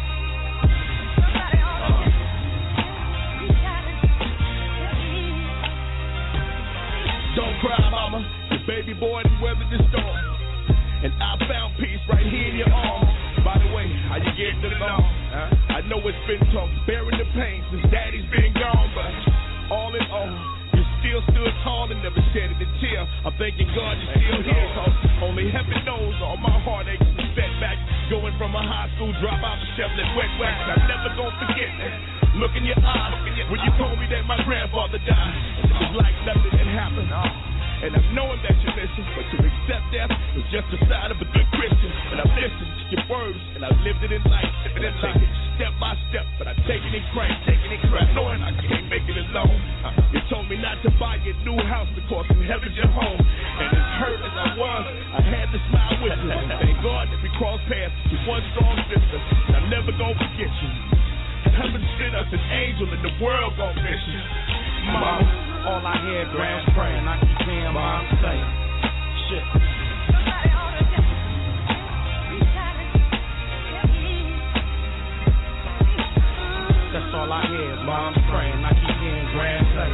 Don't cry, mama, your baby boy done weathered the storm. And I found peace right here in your arms. By the way, how you getting along? Huh? I know it's been tough, bearing the pain since daddy's been gone, but all in all, you still stood tall and never shedded a tear. I'm thanking God you're still here, cause only heaven knows all my heartaches and setbacks. Going from a high school dropout to Chevrolet wet wax, I'm never gonna forget that. Look in your eyes when you told me that my grandfather died. It was like nothing had happened. And I'm knowing that you listen, but to accept death is just the sign of a good Christian. And I've listened to your words, and I've lived it in life, living it like it step by step. But I've taken it crank, taking it crap, knowing I can't make it alone. Uh, you told me not to buy your new house because in heaven's your home. And as hurt as I was, I had to smile with you. Thank God that we crossed paths with one strong sister, and I'm never gonna forget you. Heaven sent us an angel, and the world gon' miss you. Mom, all I hear is Graham's praying, I keep hearing mom say, shit. That's all I hear is mom's praying, I keep hearing Graham say.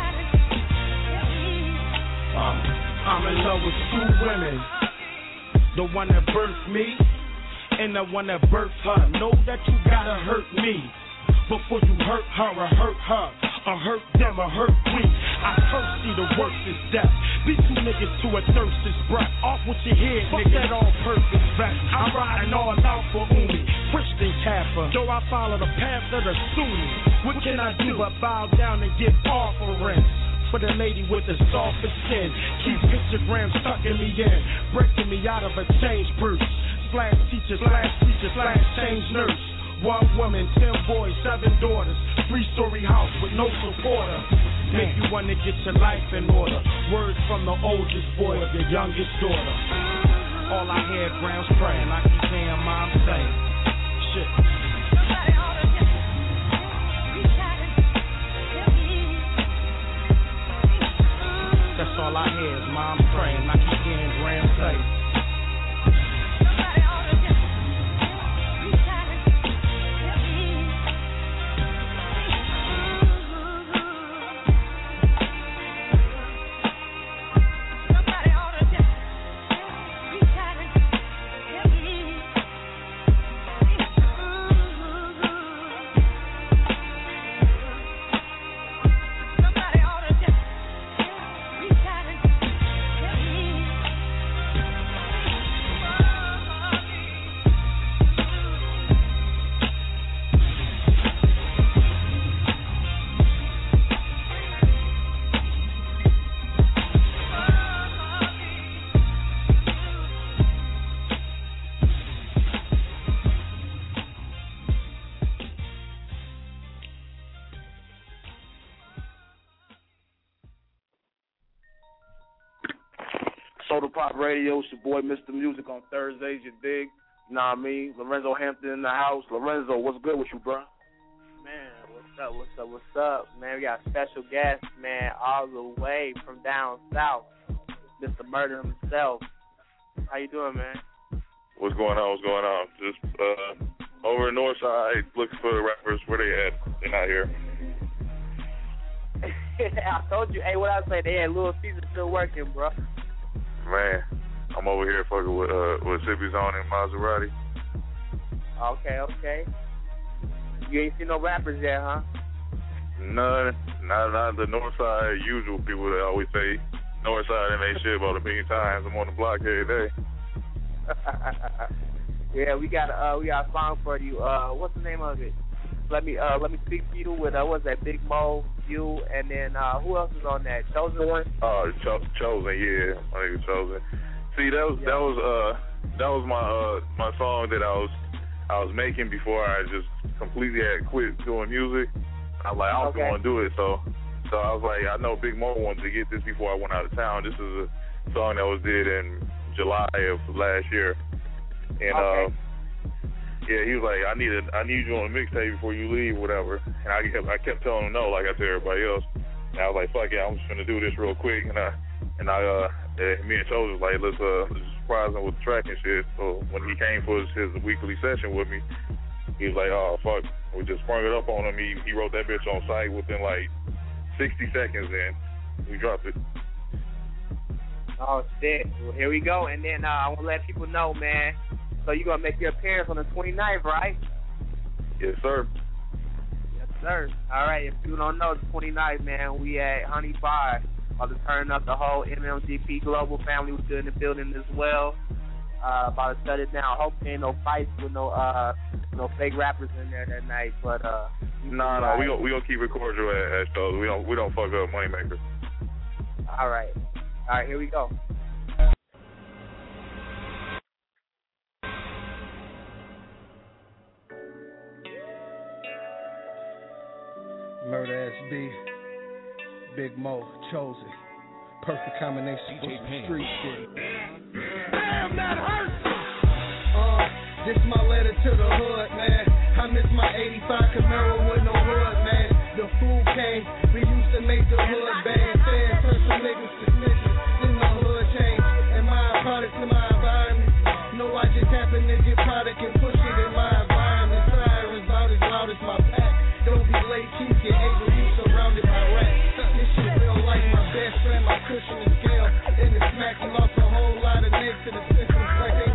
Um, I'm in love with two women. the one that birthed me and the one that birthed her. Know that you gotta hurt me before you hurt her or hurt her or hurt them or hurt we. I first see the worst is death. Beat two niggas to a thirst's breath. Off with your head, fuck nigga. That all purpose vest. I'm riding all out for Umi, Christian Kappa. Though I follow the path of the Sunni. What can I do but bow down and give offerings? For the lady with the softest skin, keep pictograms tucking me in, breaking me out of a change purse. Slash teacher, slash teacher, slash change nurse. One woman, ten boys, seven daughters. Three-story house with no supporter. Make you wanna get your life in order. Words from the oldest boy of your youngest daughter. All I hear grounds praying, I keep hearing mom say, shit. That's all I hear is mom praying. I keep hearing Graham say. Soda Pop Radio, it's your boy Mister Music on Thursdays, you dig? You know what I mean? Lorenzo Hampton in the house. Lorenzo, what's good with you, bro? Man, what's up, what's up, what's up? Man, we got a special guest, man, all the way from down south, Mister Murder himself. How you doing, man? What's going on, what's going on? Just uh, over in Northside, looking for the rappers. Where they at? They're not here. I told you, hey, what I say, they had Little Caesar still working, bro. Man, I'm over here fucking with uh with Sippy's on in Maserati. Okay, okay. You ain't seen no rappers yet, huh? None, not not the Northside usual people that always say Northside and they shit about a million times. I'm on the block every day. Yeah, we got uh we got a song for you. Uh, what's the name of it? Let me uh let me speak to you with uh what's that, Big Mo, you, and then uh who else is on that? Chosen one? Oh, uh, Cho- Chosen, yeah, my nigga Chosen. See, that was yeah. that was uh that was my uh my song that I was I was making before I just completely had quit doing music. I was like, I was okay. gonna do it, so so I was like, I know Big Mo wanted to get this before I went out of town. This is a song that was did in July of last year, and okay. uh. Yeah, he was like, I need a, I need you on a mixtape before you leave, whatever. And I kept, I kept telling him no, like I tell everybody else. And I was like, fuck yeah, I'm just gonna do this real quick. And I, and I, uh, and me and Chose was like, let's, uh, let's surprise him with the track and shit. So when he came for his, his weekly session with me, he was like, oh fuck, we just sprung it up on him. He, he wrote that bitch on site within like sixty seconds, and we dropped it. Oh shit, well here we go. And then uh, I want to let people know, man. So you're going to make your appearance on the twenty-ninth, right? Yes, sir. Yes, sir. All right, if you don't know, the twenty-ninth, man, we at Honey Bar. About to turn up the whole M M G P Global family was in the building as well. Uh, about to shut it down. Hope there ain't no fights with no uh, no fake rappers in there that night. But uh, no, nah, no, nah, we gonna we gonna keep it cordial at, at shows. We don't we don't fuck up moneymakers. All right, all right, here we go. Murder S B, Big Mo, Chosen. Perfect combination for some street shit. Damn, that hurts! Uh, this my letter to the hood, man. I miss my eighty-five Camaro with no hood, man. The food came, we used to make the hood bang. Saying turn some niggas to snitches, then my hood changed. And my product to my environment. No, I just happen to get product and push it in my environment. Sirens about as loud as my pack. Don't be late, keep your able, you surrounded by rats. This shit real like my best friend, my cushion and scale. In the smack, we lost a whole lot of niggas to the system, like they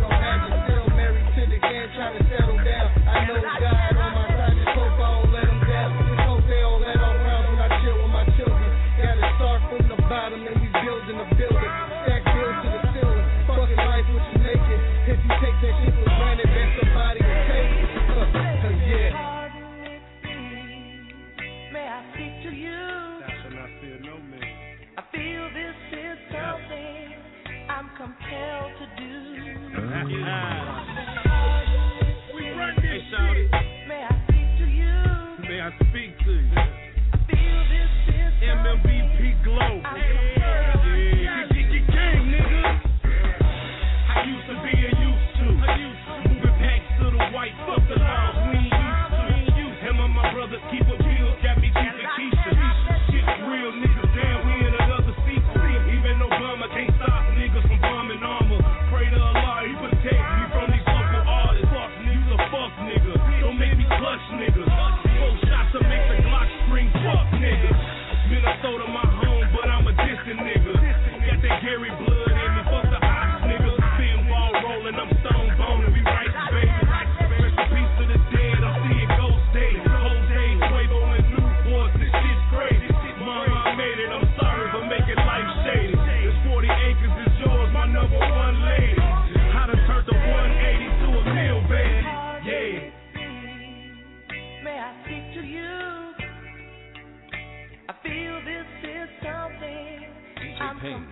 Entertainment.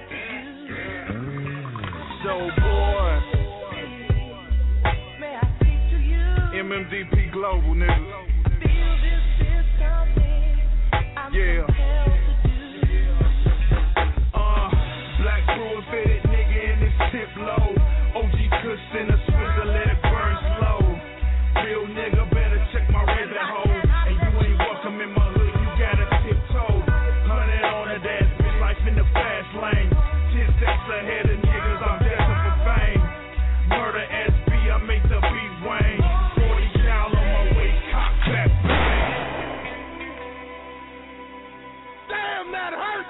Show boy. M M D P Global, nigga. Yeah. Uh, black crew fitted nigga in this tip low. O G Kush in a Swiss, let it burn slow. Real nigga better check my rabbit hole. And you ain't welcome in my hood, you gotta tiptoe. Hundred on a dash, bitch, life in the fast lane. Ten steps ahead of niggas, I'm destined for fame. Murder S B, I make the beat Wayne. Forty cal on my way, cock back bang. Damn, that hurt.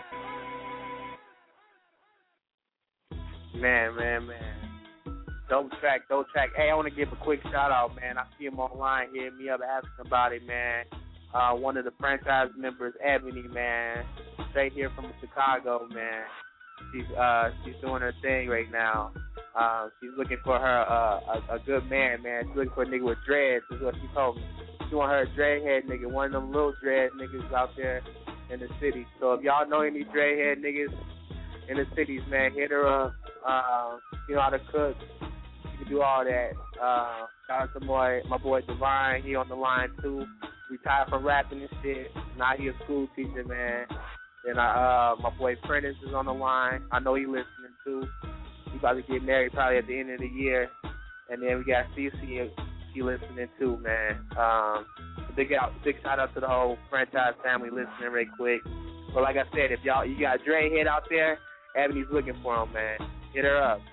Man, man, man. Dope track, dope track. Hey, I want to give a quick shout out, man. I see him online hitting me up asking about it, man. Uh, one of the franchise members, Ebony, man. Straight here from Chicago, man. She's uh she's doing her thing right now. Uh, she's looking for her uh, a, a good man, man. She's looking for a nigga with dreads, is what she told me. She want her a dreadhead nigga, one of them little dread niggas out there in the city. So if y'all know any dreadhead niggas in the cities, man, hit her up. Uh, you know how to cook. You can do all that. Uh, shout out to my, my boy Divine. He on the line too. Retired from rapping and shit. Now he a school teacher, man. Then I, uh, my boy Prentice is on the line. I know he listening too. He about to get married probably at the end of the year. And then we got Cece. She listening too, man. Um, big out, big shout out to the whole franchise family listening right quick. But like I said, if y'all you got Dre Head out there, Ebony's looking for him, man. Hit her up.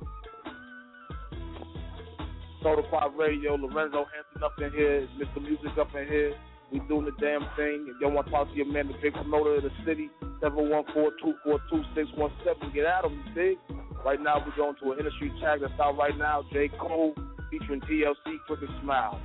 Soda Pop Radio, Lorenzo Hampton up in here, Mister Music up in here. We doing the damn thing. If y'all want to talk to your man, the big promoter of the city, seven one four, two four two, six one seven. Get at him, you dig? Right now, we're going to an industry track that's out right now, J. Cole, featuring T L C, Crooked Smile.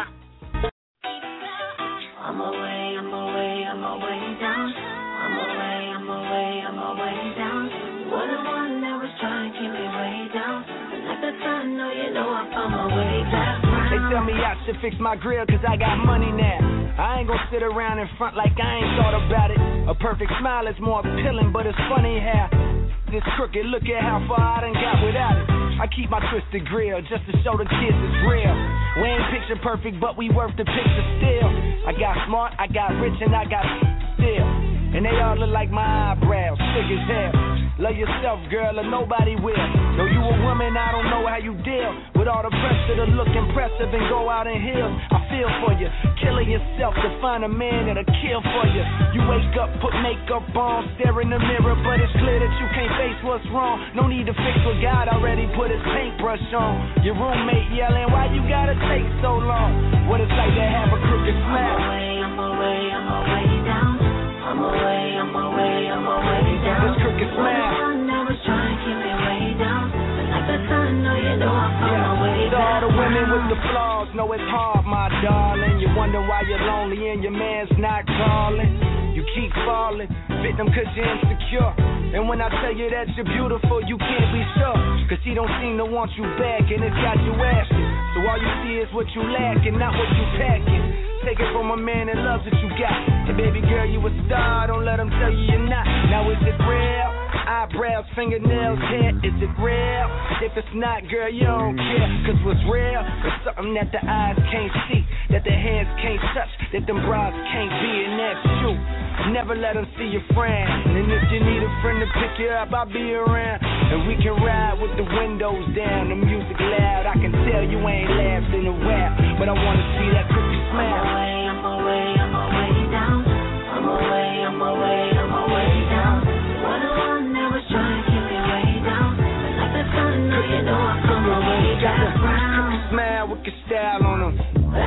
I'm away, I'm away, I'm away down. I'm away, I'm away, I'm away down. What the one that was trying to keep me way down. And like the sun, no, you know I found my way back. They tell me I should fix my grill cause I got money now. I ain't gonna sit around in front like I ain't thought about it. A perfect smile is more appealing, but it's funny how this crooked, look at how far I done got without it. I keep my twisted grill just to show the kids it's real. We ain't picture perfect, but we worth the picture still. I got smart, I got rich, and I got still. And they all look like my eyebrows, thick as hell. Love yourself, girl, or nobody will. Know you a woman, I don't know how you deal with all the pressure to look impressive and go out in heels. I feel for you, killing yourself to find a man that'll kill for you. You wake up, put makeup on, stare in the mirror, but it's clear that you can't face what's wrong. No need to fix what God already put his paintbrush on. Your roommate yelling, why you gotta take so long? What it's like to have a crooked smile. I'm away, I'm away, I'm away down. I'm away, I'm away, I'm away down. This crooked smile. One that was trying to keep me way down. But like the sun, no, you know I found my way To back. all the women with the flaws, know it's hard, my darling. You wonder why you're lonely and your man's not calling. You keep falling, victim cause you're insecure. And when I tell you that you're beautiful, you can't be sure. Cause he don't seem to want you back and it's got you asking. So all you see is what you lack and not what you packing. Take it from a man that loves what you got. And baby girl, you a star, don't let him tell you you're not. Now is it real? Eyebrows, fingernails, hair, is it real? If it's not, girl, you don't care. Cause what's real is something that the eyes can't see, that the hands can't touch, that them bras can't be, and that's true. Never let them see your friend. And if you need a friend to pick you up, I'll be around. And we can ride with the windows down, the music loud. I can tell you ain't laughed in a while, but I wanna see that crooked smile. I'm away, I'm away, I'm away down. I'm away, I'm away, I'm away down. What the one that was trying to keep me way down. But like the sun, no, you know I found my way back. Crooked smile with your style on them.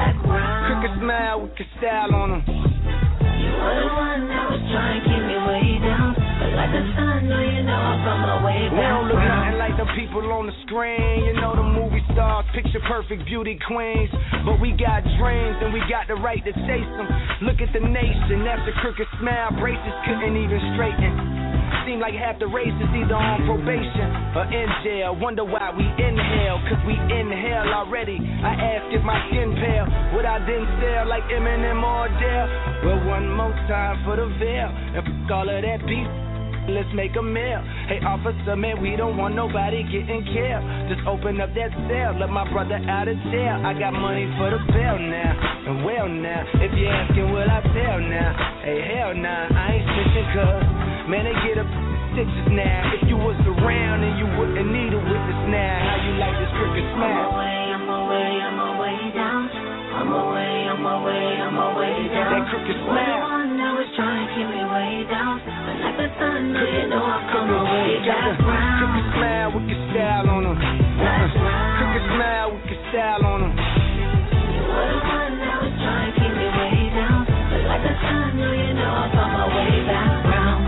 Crooked smile with your style on them. You were the one that was trying to keep me way down. But like the sun, no, you know I found my way back. We don't look nothing like the people on the screen. You know the movie stars, picture perfect beauty queens. But we got dreams and we got the right to chase them. Look at the nation, that's a crooked smile. Braces couldn't even straighten. Seem like half the race is either on probation or in jail. Wonder why we inhale, cause we inhale already. I ask if my skin pale, would I then sell like Eminem or Adele? Well, one more time for the veil, and fuck all of that beef. let's make a meal. Hey, officer, man, we don't want nobody getting killed. Just open up that cell, let my brother out of jail. I got money for the bill now, and well now. If you're asking, will I tell now? Hey, hell nah, I ain't snitching, cuz, man, they get up stitches now. If you was around and you wouldn't need a witness now, how you like this crooked smash? I'm away, I'm away, I'm away down. I'm away, I'm away, I'm away down. That crooked smash. The one that was trying to keep me way down, but like the sun, now you know I come away back round. Crooked smile with your style on them. Crooked smile with your style on them. You were the one that was trying to keep me way down, but like the sun, now you know I come away back round.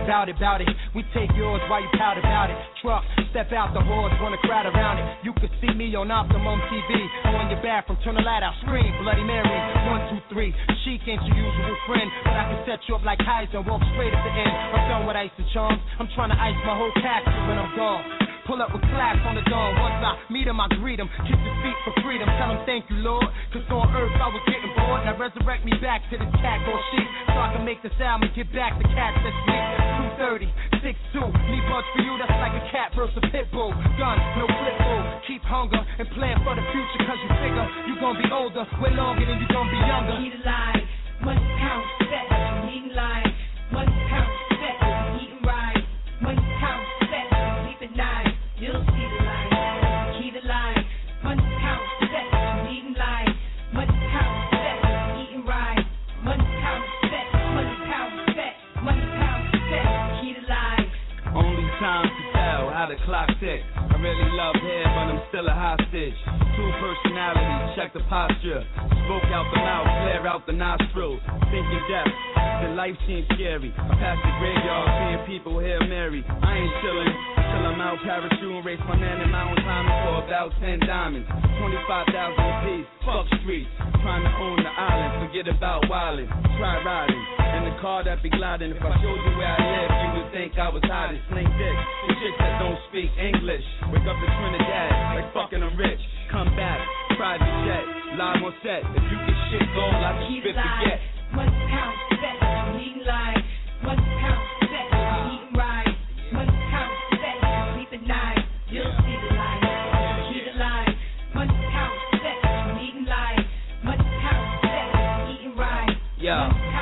Bout it, bout it. We take yours while you pout about it. Truck, step out the horse, wanna crowd around it. You can see me on Optimum T V. On your bathroom, turn the light out, scream, Bloody Mary. One, two, three. Chic ain't your usual friend, but I can set you up like Heisen, walk straight at the end. I'm done with ice and charms. I'm trying to ice my whole casket when I'm gone. Pull up with class on the dawn. Once I meet him, I greet him. Kiss his feet for freedom. Tell him thank you, Lord. Cause on earth I was getting bored. Now resurrect me back to this cat or sheep. So I can make this album and get back to cats that's me. two thirty, six two. Need buds for you, that's like a cat versus a pit bull. Gun, no flip bull. Keep hunger and plan for the future. Cause you figure you gon' be older way longer than you gon' be younger. Eat alive. Money, pound, set. Eating live. Money, pound, set. Eating right. Money, pound, set. Sleeping night. You'll see the light. Key the line. Money, pound, set. Eating live. Money, pound, set. Eating right. Money, pound, set. Money, pound, set. Money, pound, set. Key the line. Only time to tell how the clock ticks. I really love hair, but I'm still a hostage. Two personalities, check the posture. Smoke out the mouth, clear out the nostrils. Thinking death, then life seems scary. I pass the graveyard, seeing people Hail Mary. I ain't chillin' till I'm out parachuting. Race my man in Mountain Climbing for about ten diamonds. twenty-five thousand a piece, fuck streets. Trying to own the island, forget about wildin'. Try riding, in the car that be gliding. If I showed you where I live, you would think I was hiding. Sling dick, the chicks that don't speak English. Wake up to Trinidad, like fucking I'm rich. Come back, private jet, live on set. If you get shit gold, I can spit the get. Money, pound, set. Eating live. Money, pound, set. Eating right. Money, pound, set. Sleeping night. You'll see the light. Key the line. Money, pound, set. Eating live. Money, pound, set. Eating right. Yo,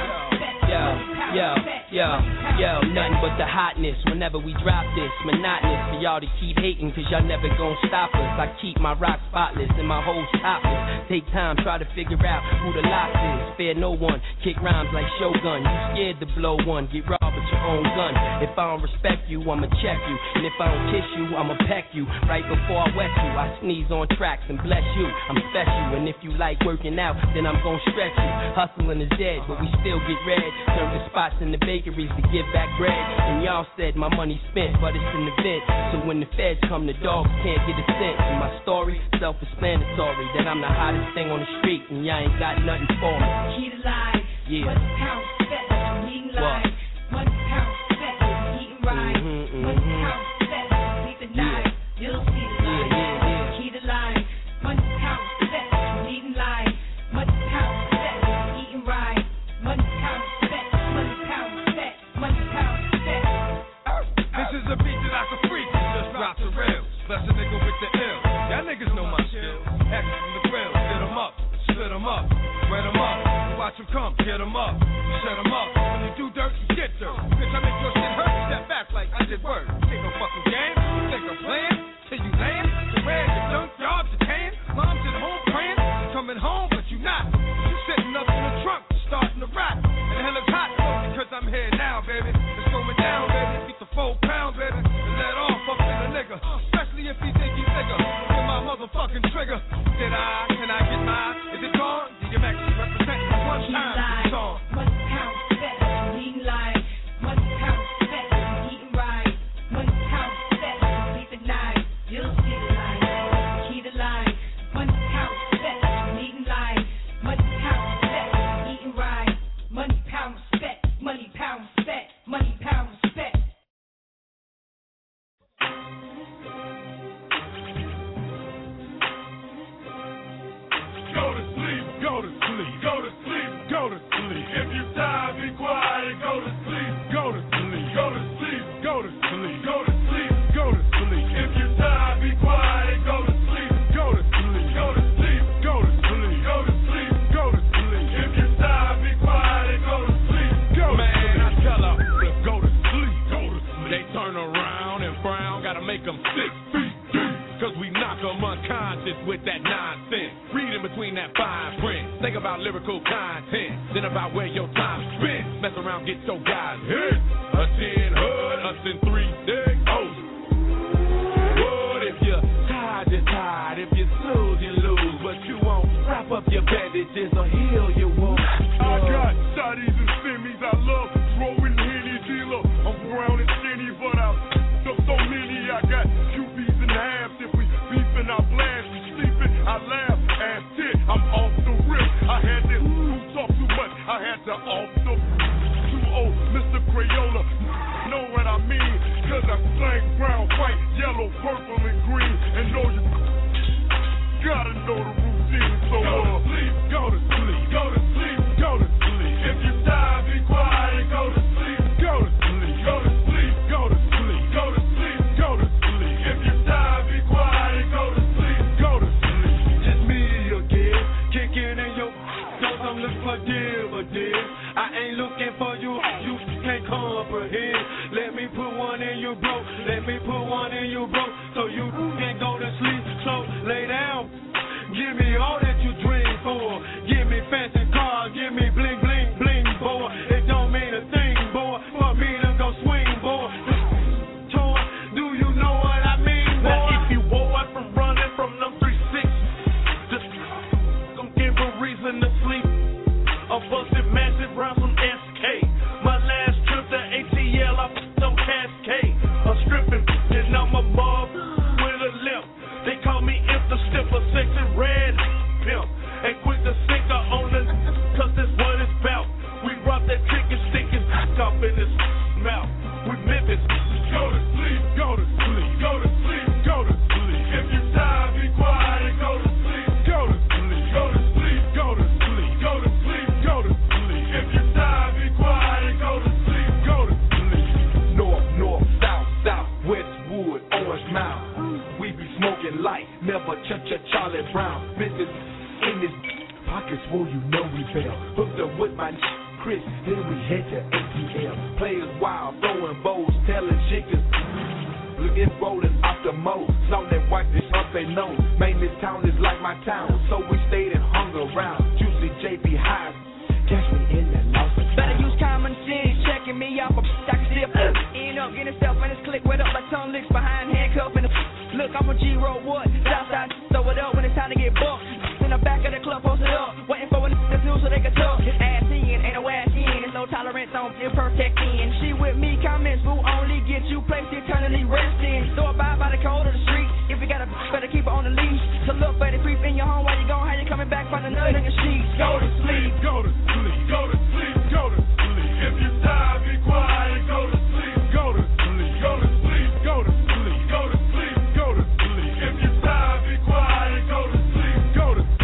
yo, yo, yo, yo, nothing but the hotness whenever we drop this. Monotonous for y'all to keep hating, cause y'all never gon' stop us. I keep my rock spotless and my whole topless. Take time, try to figure out who the lock is. Spare no one, kick rhymes like Shogun. You scared to blow one, get robbed with your own gun. If I don't respect you, I'ma check you. And if I don't kiss you, I'ma peck you. Right before I wet you, I sneeze on tracks and bless you. I'm special, and if you like working out, then I'm gon' stretch you. Hustling is dead, but we still get red. Turn the spots in the bakeries to give back bread. And y'all said my money spent, but it's an event. So when the feds come, the dogs can't get a cent. And my story, self-explanatory, that I'm the hottest thing on the street, and y'all ain't got nothing for me. Key the line. Yeah. Money, pound, set. Eating live. Money, pound, set. Eating right. Mm-hmm, Money, pound, set. Sleeping night. You'll see the light. Yeah, yeah, yeah. Key the line. Money, pound, set. Eating live. Money, pound, set. Eating right. Money, pound, set. Money, pound, set. Money, pound, set. This is a beat that I can freak. Just drop the rails. Bless a nigga with the ill. Y'all niggas know my skills. Action from the grill. Get 'em up. Split 'em up. Spread 'em up. Watch 'em come. Get 'em up. Shut 'em up. When you do dirt, you get dirt. Bitch, I make your shit hurt. Step back like I did work. Ain't no fucking game. You think I'm playing? Till you land. So where your junk jobs are tan. Mom's at home praying. You're coming home, but you not. You sitting up in the trunk. Starting to rot. And the hell is hot. Because I'm here now, baby. It's going down, baby. Get the full pound, baby. And let off up in a nigga. Especially if he think he's bigger. Get my motherfucking trigger. Did I? Can I get mine? Is it gone? D M X represent one time. It's on. Money, pound, set. Eating live. Money, pound, set. Eating right. Money, pound, set. Sleeping night. You'll see the light. Key the line. Money, pound, set. Eating live. Money, pound, set. Eating right. Money, pound, set. Money, pound, set. Money, pound, set. Go to sleep, go to sleep, go to sleep, go to sleep. If you die, be quiet, go to sleep, go to sleep, go to sleep, go to sleep, go to sleep, go to sleep. If you die, be quiet, go to sleep, go to sleep, go to sleep, go to sleep, go to sleep, go to sleep. If you die, be quiet, go to sleep, go to sleep. Man, I tell her, go to sleep, go to sleep. They turn around and frown, gotta make them six feet deep. Cause we knock them unconscious with that nonsense. Read in between that fine print. Think about lyrical content. Then about where your time spent. Mess around, get your guys hit. A ten hood, us in three big O's. What if you're tired, you're tired. If you snooze, you lose. But you won't wrap up your bandages or heal your wounds. I got shotties and stimmies I love. Throwing Henny dealer. I'm yellow, purple, and green. And know you gotta know the routine. So uh, go to sleep, go to sleep, go to sleep. If you die, be quiet and go to sleep. Go to sleep, go to sleep, go to sleep, go to sleep, go to sleep. If you die, be quiet and go to sleep. Go to sleep. Just me again, kicking in your. Don't I'm looking for dividends. I ain't looking for you, you can't comprehend. Let me put one in you, bro. Let me put one in you, bro. So you can go to sleep. So lay down. Give me all that you dream for. Give me fancy cars. Give me bling, bling, bling, boy. It don't mean a thing, boy. For me to go swing, boy. Toy, do you know what I mean, boy? Now if you boy from running from them three six, just don't give a reason to sleep. I'm busting massive rounds from S K. My last trip to A T L, I f***ed on Cascade. I'm stripping, and I'm a mob with a limp. They call me Imp the Stipper, sexy red pimp. And quick to sink her on the cause that's what it's about. We rock that chicken sticking up in his mouth. We Memphis. Go to sleep, go to sleep, go to sleep, go to sleep. If you die, be quiet and go to sleep. Go to sleep, go to sleep, go to sleep, go to sleep, go to sleep. If you die, be quiet and go to sleep. Go to sleep. North, north, south, south, Westwood, Orange Mound. We be smoking light, never ch-ch Charlie Brown. Missus in his pockets, well you know we fell. Hooked up with my Chris, then we head to A T L. Players wild, throwing bows, telling chickens. Looking rolling off the mold. Saw them wipe this up they nose. Man, this town is like my town, so we stayed and hung around. Juicy J B High, catch me in the lost. Better use common sense, checking me out, but I can still end up getting self in this click with up my tongue licks behind handcuff and the look, I'm a G-Roll what? Southside, throw it up when it's time to get booked. In the back of the club, posted up, waiting for a nigga to do so they can talk. Ass in, ain't no ass in, there's no tolerance on imperfect in. She with me, comments will only get you placed eternally resting. So abide by the code of the street. If you got a better keep her on the leash. So look, better creep in your home while you gone. How you coming back from the nut in your sheets? Go to sleep, go to sleep, go to sleep, go to sleep. If you die, be quiet and go to sleep. Go to sleep, go to sleep, go to sleep, go to sleep, go to sleep. If you die, be quiet and go to sleep. Go to sleep.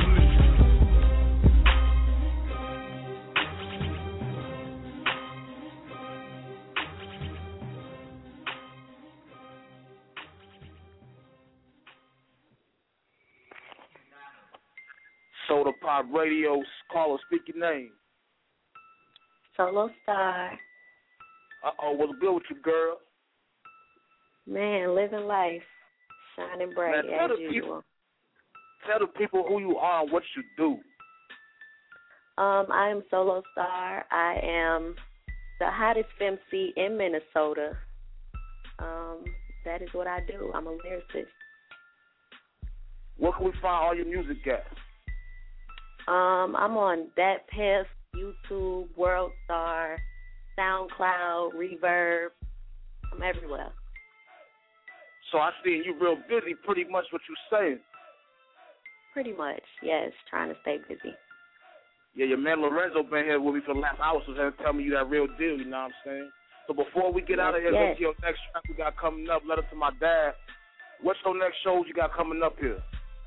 Soda Pop Radio, caller, speak your name. Solo Star. Uh-oh, what's good with you, girl? Man, living life. Shining bright, Man, tell as the usual. people, tell the people who you are and what you do. Um, I am Solo Star. I am the hottest M C in Minnesota. Um, that is what I do. I'm a lyricist. Where can we find all your music at? Um, I'm on Dat Piff, YouTube, World Star, SoundCloud, Reverb. I'm everywhere. So I see you real busy, pretty much what you saying. Pretty much, yes. Trying to stay busy. Yeah, your man Lorenzo been here with me for the last hour, so he's tell me you that real deal, you know what I'm saying? So before we get yes, out of here, yes. let's see your next track we got coming up, Letter to My Dad. What's your next shows you got coming up here?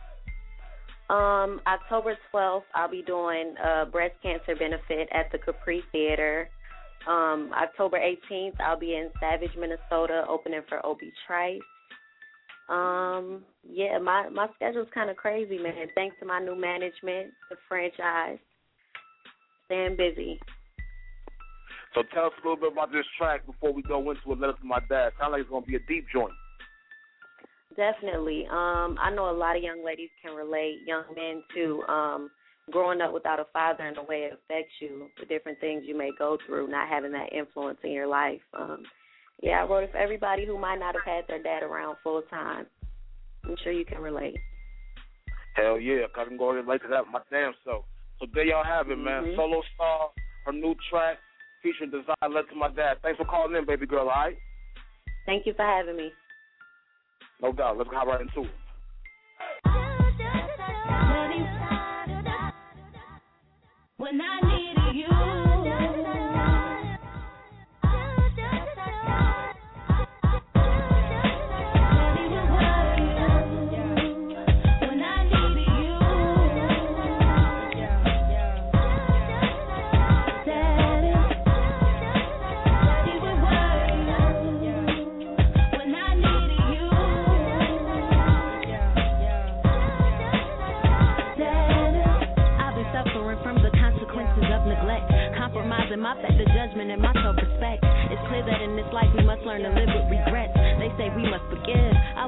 Um, October twelfth, I'll be doing a breast cancer benefit at the Capri Theater. Um, October eighteenth, I'll be in Savage, Minnesota, opening for Obi Trice. Um, yeah, my, my schedule's kind of crazy, man. Thanks to my new management, the franchise. Staying busy. So tell us a little bit about this track before we go into a Letter to My Dad. Sounds like it's going to be a deep joint. Definitely. Um, I know a lot of young ladies can relate, young men too, um, growing up without a father and the way it affects you, the different things you may go through, not having that influence in your life. Um, yeah, I wrote it for everybody who might not have had their dad around full time. I'm sure you can relate. Hell yeah, I can go ahead and relate to that my damn self. So there y'all have it, man. Mm-hmm. Solo Star, her new track, featuring Design, Letter to My Dad. Thanks for calling in, baby girl, all right? Thank you for having me. No doubt. Let's hop right into it. When I needed you, baby,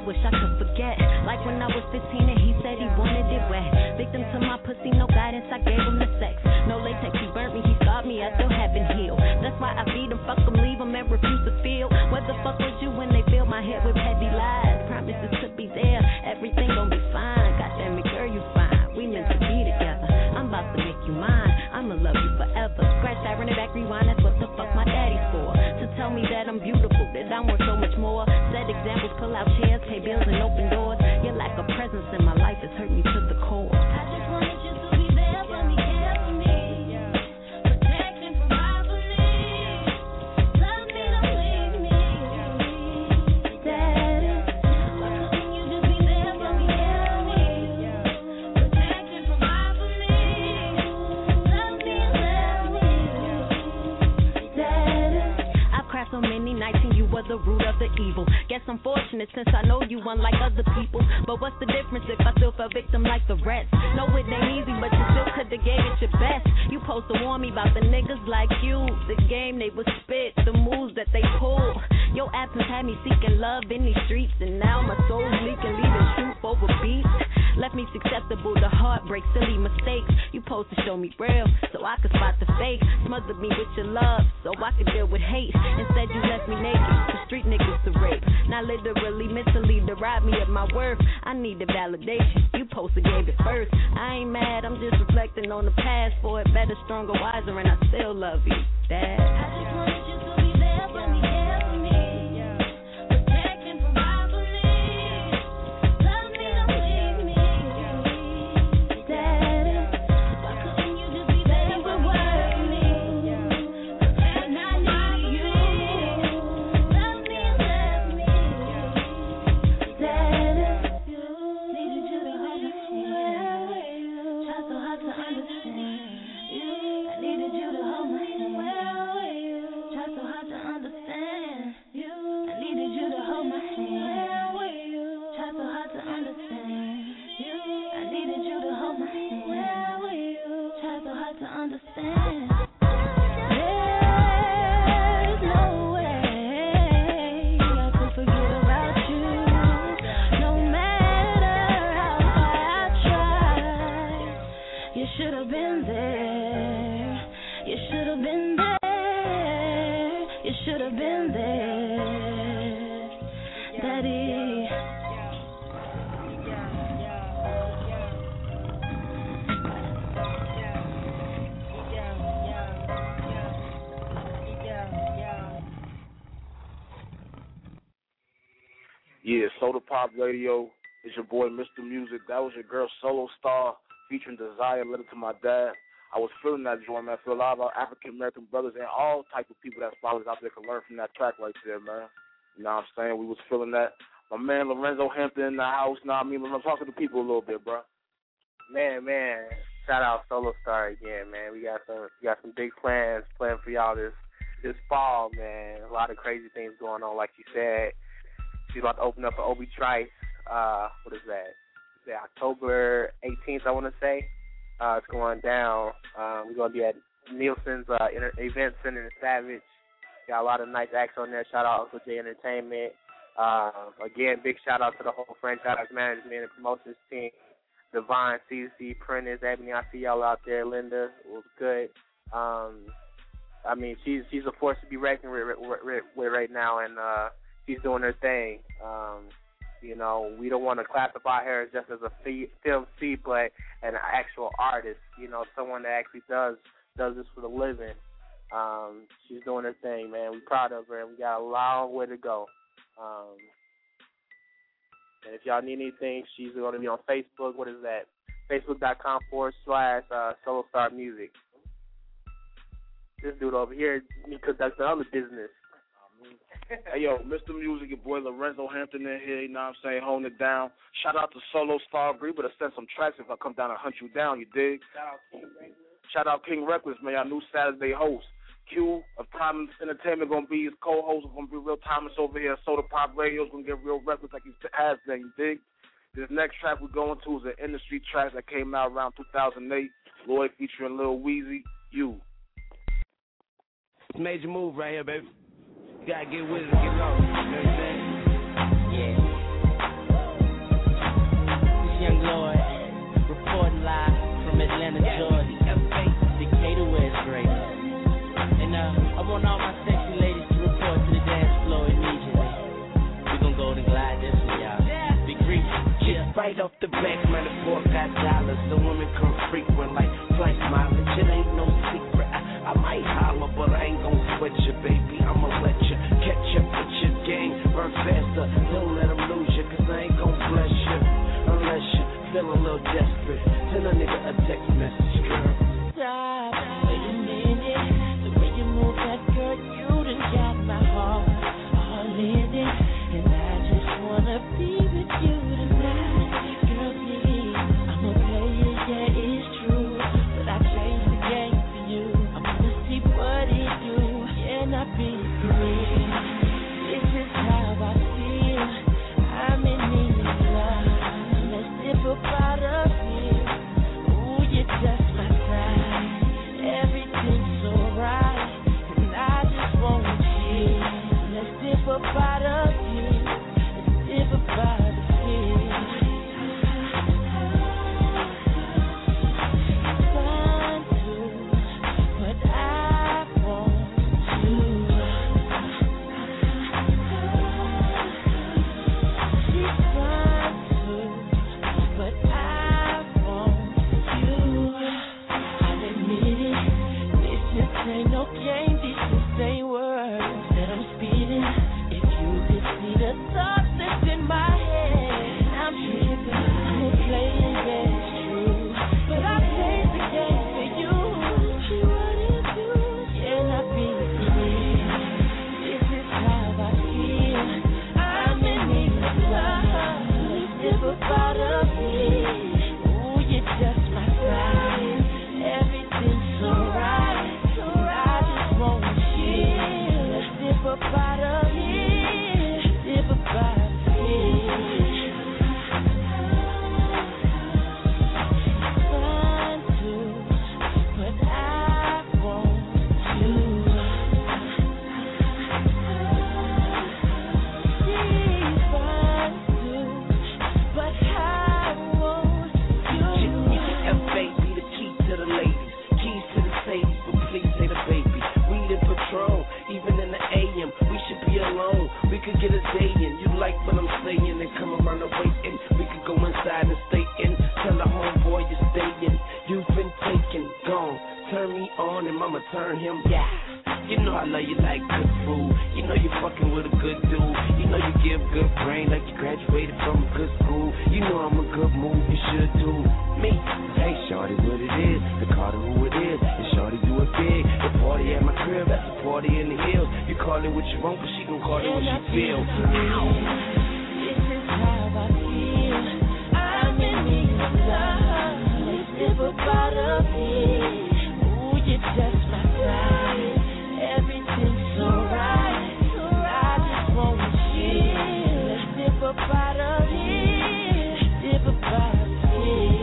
wish I could forget. Like when I was fifteen and he said he wanted it wet. Victim to my pussy, no guidance, I gave him the sex. No latex, he burnt me, he scarred me, I still haven't healed. That's why I beat him, fuck him, leave him, and refuse to feel. What the fuck was you when they filled my head with petty lies? Promises to be there, everything gon' be fine. Goddamn it, girl, you fine. We meant to be together. I'm about to make you mine. I'ma love you forever. Scratch that, run it back, rewind. That's what the fuck my daddy's for. To tell me that I'm beautiful, that I'm worth so much more. Set examples, pull out chairs, pay bills, and open doors. Your lack of presence in my life has hurt me to the core. I just wanted you to be there for me, care for me. Protection from rivalry. Love me, don't leave me. Daddy, why couldn't you just be there for me, care for me? Protection from rivalry. Love me, let me. Daddy, I've cried so many nights and you were the root of the evil. Guess I'm fortunate since I know you unlike other people. But what's the difference if I still fell victim like the rest? No, it ain't easy, but you still coulda gave it your best. You supposed to warn me about the niggas like you, the game they would spit, the moves that they pull. Your absence had me seeking love in these streets, and now my soul's leaking, leaving truth over beats. Left me susceptible to heartbreak, silly mistakes. You supposed to show me real, so I could spot the fake. Smothered me with your love, so I could deal with hate. Instead you left me naked, for street niggas to rape. Not literally, mentally, deprive me of my worth. I needed validation, you supposed to gave it first. I ain't mad, I'm just reflecting on the past. For it better, stronger, wiser, and I still love you, Dad. I just wanted you to be there for me, care for me. Protection from rivalry. Love me, don't leave me. Daddy, why couldn't you just be there for me? When I need you. Love me, let me. Daddy, needed you to understand. Try so hard to understand. I needed you to hold my hand. Try so hard to understand. I needed you to hold my hand. Try so hard to understand. I needed you to hold my hand. Try so hard to understand. There's no way I could forget about you. No matter how hard I tried, you should have been there. You should have been there. You should have been there. Daddy. Yeah, Soda Pop Radio. It's your boy, Mister Music. That was your girl, Solo Star, featuring Desire, Letter to My Dad. I was feeling that joint, man. I feel a lot of our African-American brothers and all type of people that's followers out there can learn from that track right there, man. You know what I'm saying? We was feeling that. My man, Lorenzo Hampton in the house. Now, I mean, I'm talking to people a little bit, bro. Man, man, shout out Solo Star again, man. We got some, we got some big plans planned for y'all this this fall, man. A lot of crazy things going on, like you said. She's about to open up an Obi Trice. Uh, what is that? Is that October eighteenth? I want to say. Uh, it's going down. Uh, we're gonna be at Nielsen's uh, inter- event center in Savage. Got a lot of nice acts on there. Shout out Uncle J Entertainment. Uh, again, big shout out to the whole franchise management and promotions team. Divine, C C, Prentice, Ebony, I see y'all out there. Linda, it was good. Um, I mean, she's she's a force to be reckoned with, with, with right now, and uh, she's doing her thing. Um, you know, we don't want to classify her just as a fee, film C, but an actual artist. You know, someone that actually does does this for the living. Um, she's doing her thing, man. We're proud of her, and we got a long way to go. Um, and if y'all need anything, she's going to be on Facebook. What is that? Facebook.com forward slash uh, Solo Star Music. This dude over here, he conducts the other business. Hey, yo, Mister Music, your boy Lorenzo Hampton in here, you know what I'm saying, holding it down. Shout out to Solo Star. Agree, but send some tracks if I come down and hunt you down, you dig? Shout out King Reckless. Shout out King Reckless, man, our new Saturday host. Q of Timeless Entertainment going to be his co-host. We're going to be real timeless over here. Soda Pop Radio is going to get real reckless like he has been, you dig? This next track we're going to is an industry track that came out around two thousand eight. Lloyd featuring Lil Weezy, You. Major move right here, baby. You gotta get with it and get low. You know what I'm saying? Yeah. Right off the back, man, the boy got dollars. The women come frequent like flight mileage. It ain't no secret. I, I might holler, but I ain't gon' sweat you, baby. I'ma let you catch up with your gang. Burn faster, don't let them lose you, cause I ain't gon' bless you unless you feel a little desperate. Send a nigga a text message, girl. Stop, wait a minute. The way you move that girl, you done got my heart all in it. And I just wanna be with you tonight. Girl, please, I'm a player, yeah, it's true. But I changed the game for you. I wanna see what it do. Can I be free? This is how I feel. I'm in need of love. Let's dip a part of here. Ooh, you just my type. Everything's so right. And I just want you. Let's dip a part of here. Let's dip a part of here. Fun too, but I want you. She's fun too, but I want you. I'll admit it, this just ain't no game, this just ain't words that I'm speeding. If you could see the thoughts that's in my head, I'm tripping, I'm a player, yeah, it's true. But I played the game for you. See what it do? Can I be free? This is how I feel. I'm in need of love. Let's dip a part of me. Ooh, you're just my size. Everything's so right. And I just want you. Let's dip a part of me. Dip a part of me. Fun too, but I want you. She's fun too, but I want you. F baby, the key to the ladies, keys to the Sadies, but please say the baby. Weed and Patron, even in the A M, we should be alone. We could get a day in. You like what I'm saying and come around the waiting. We could go inside and stay in. Tell the homeboy you're staying. You've been taken, gone. Turn me on and mama turn him. Yeah. You know I love you like good food. You know you fucking with a good dude. You know you give good brain like you graduated from a good school. You know I'm a good move, you should do me. Hey, shorty, what it is? The Carter who it is. And shorty do it big. The party at my crib, that's a party in the hills. You call it what you want, but she gon' call it what she feel. This is how I feel. I'm in need of love. Let's dip a part of me. Ooh, you're just my type. Everything's so right. I just want you. Let's dip a part of me. Dip a part of me.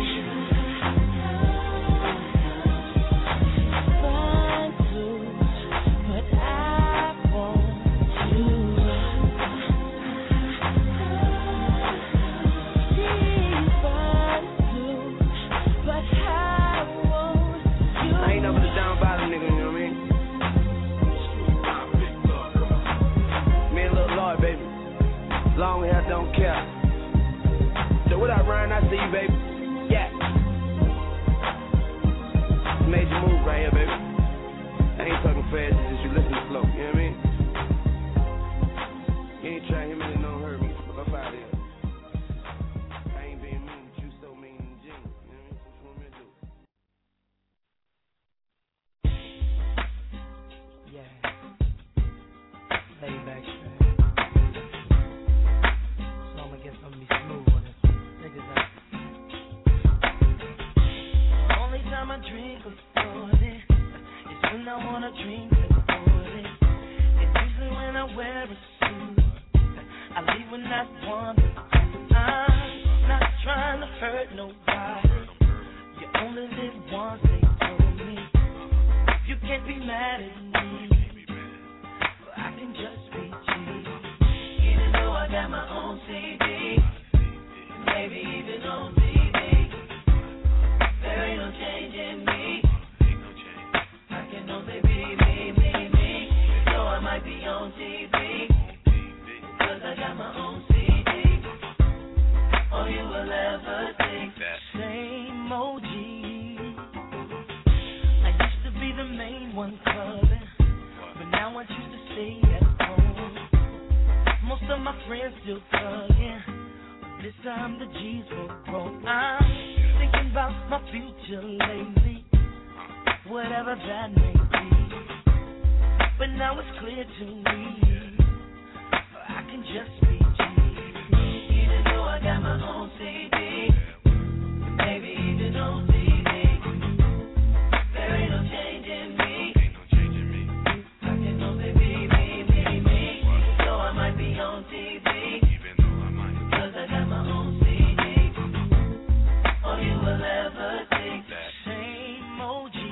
Fun too, but I want you. She's fun too, but I want you. I ain't never the down bottom nigga, you know what I mean? Me and Lil Lloyd, baby. Long hair, don't care. So what up, Ryan? I see you, baby. Yeah. Major move right here, baby. I ain't talking fast, it's just you listen slow, you know what I mean? You ain't trying him and it don't hurt me. Up out of here. I ain't being mean, but you so mean and G. You know what I mean? What you want me to do? Yeah. Lay back straight. So I'ma get something to be smooth on this. Niggas out. The only time I drink before this is when I wanna drink before this. It's usually when I wear a suit. I leave when I want to. I'm not trying to hurt nobody. You only live once, they told me. You can't be mad at me. But I can just be cheap. Even though I got my own C D, maybe even on T V, there ain't no change in me. I can only be me, me, me. So I might be on T V, cause I got my own C D. Oh, you will again. This time the G's will grow. I'm thinking about my future lately, whatever that may be. But now it's clear to me, I can just be G. Even though I got my own C D, maybe even on T V, there ain't no change in me. I can only be me, me, me. So I might be on T V, cause I got my own C D. All you will ever see, same O G.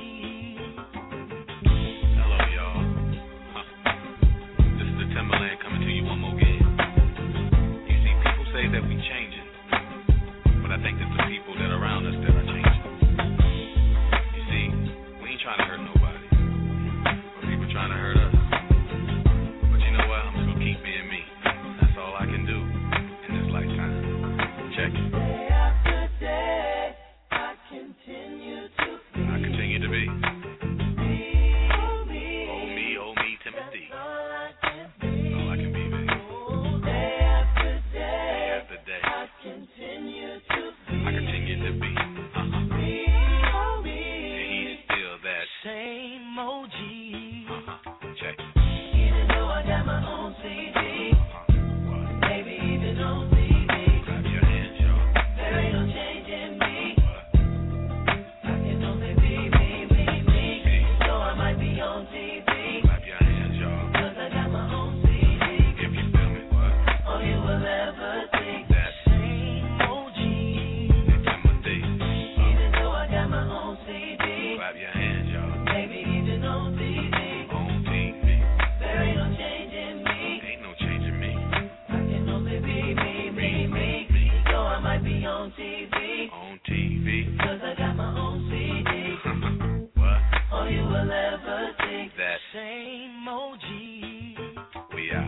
Hello, y'all. Huh. This is the Timberland coming to you one more again. You see, people say that we changing, but I think it's the people that are around us that are changing. You see, we ain't trying to hurt nobody, but people trying to hurt us. But you know what? I'm just gonna keep being me. That's all I can do in this lifetime. Check it. Day after day, I continue to be. I continue to be. Me, oh me, Oh me, oh me, Timothy. all I can be. All I can be, baby. Day after day, Day after day, I continue to be. I continue to be. Uh-huh. Me, oh me, And he's still that. same O G. Uh-huh. Check it. Even though I got my own C D, maybe even on T V, Clap your hands, y'all. there ain't no change in me. I can only be me, me, me. So I might be on T V, Clap your hands, y'all. cause I got my own C D. If you feel me, what? All you will ever see, That same O G. Timothy. Even though I got my own C D, Clap your hands, y'all. maybe even on T V, On T V. there ain't no change in me. Ain't no changing me. I can only be me, me, me. So I might be on T V, On T V. cause I got my own C D. What? All you will ever see, That. same O G. We out.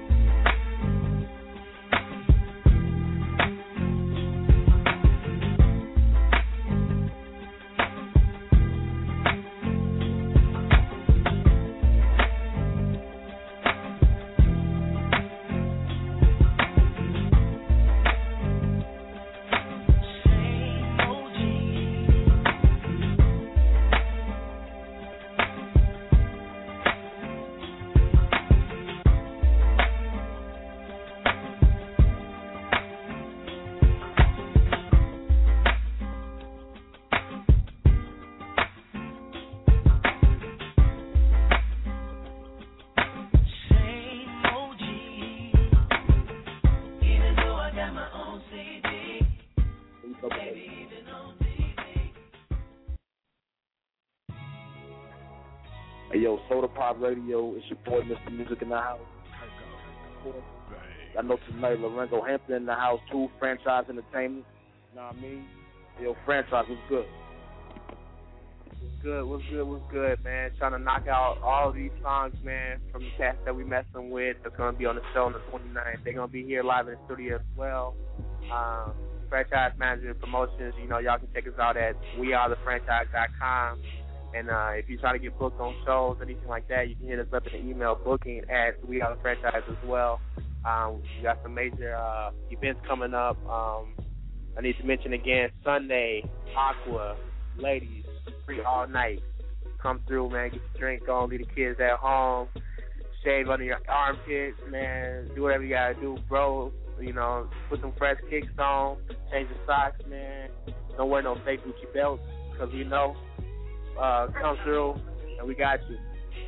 Same O G. Same O G. Even though I got my own C D, maybe even on T V. Hey, yo, Soda Pop Radio, it's your boy, Mister Music in the house. I know tonight Lorenzo Hampton in the house, too, Franchise Entertainment. You know what I mean? Hey, yo, Franchise, what's good? What's good? What's good? What's good, man? Trying to knock out all these songs, man, from the cast that we messing with. That's gonna be on the show on the twenty-ninth. They're gonna be here live in the studio as well. Um, franchise Manager Promotions. You know, y'all can check us out at we are the franchise dot com. And uh, if you're trying to get booked on shows, anything like that, you can hit us up in the email booking at We Are the Franchise as well. Um, we got some major uh, events coming up. Um, I need to mention again, Sunday, Aqua, ladies, free all night. Come through, man, get your drink on, leave the kids at home, shave under your armpits, man, do whatever you gotta do, bro. You know, put some fresh kicks on, change your socks, man. Don't wear no fake Gucci belts, because we know. Uh, come through, and we got you.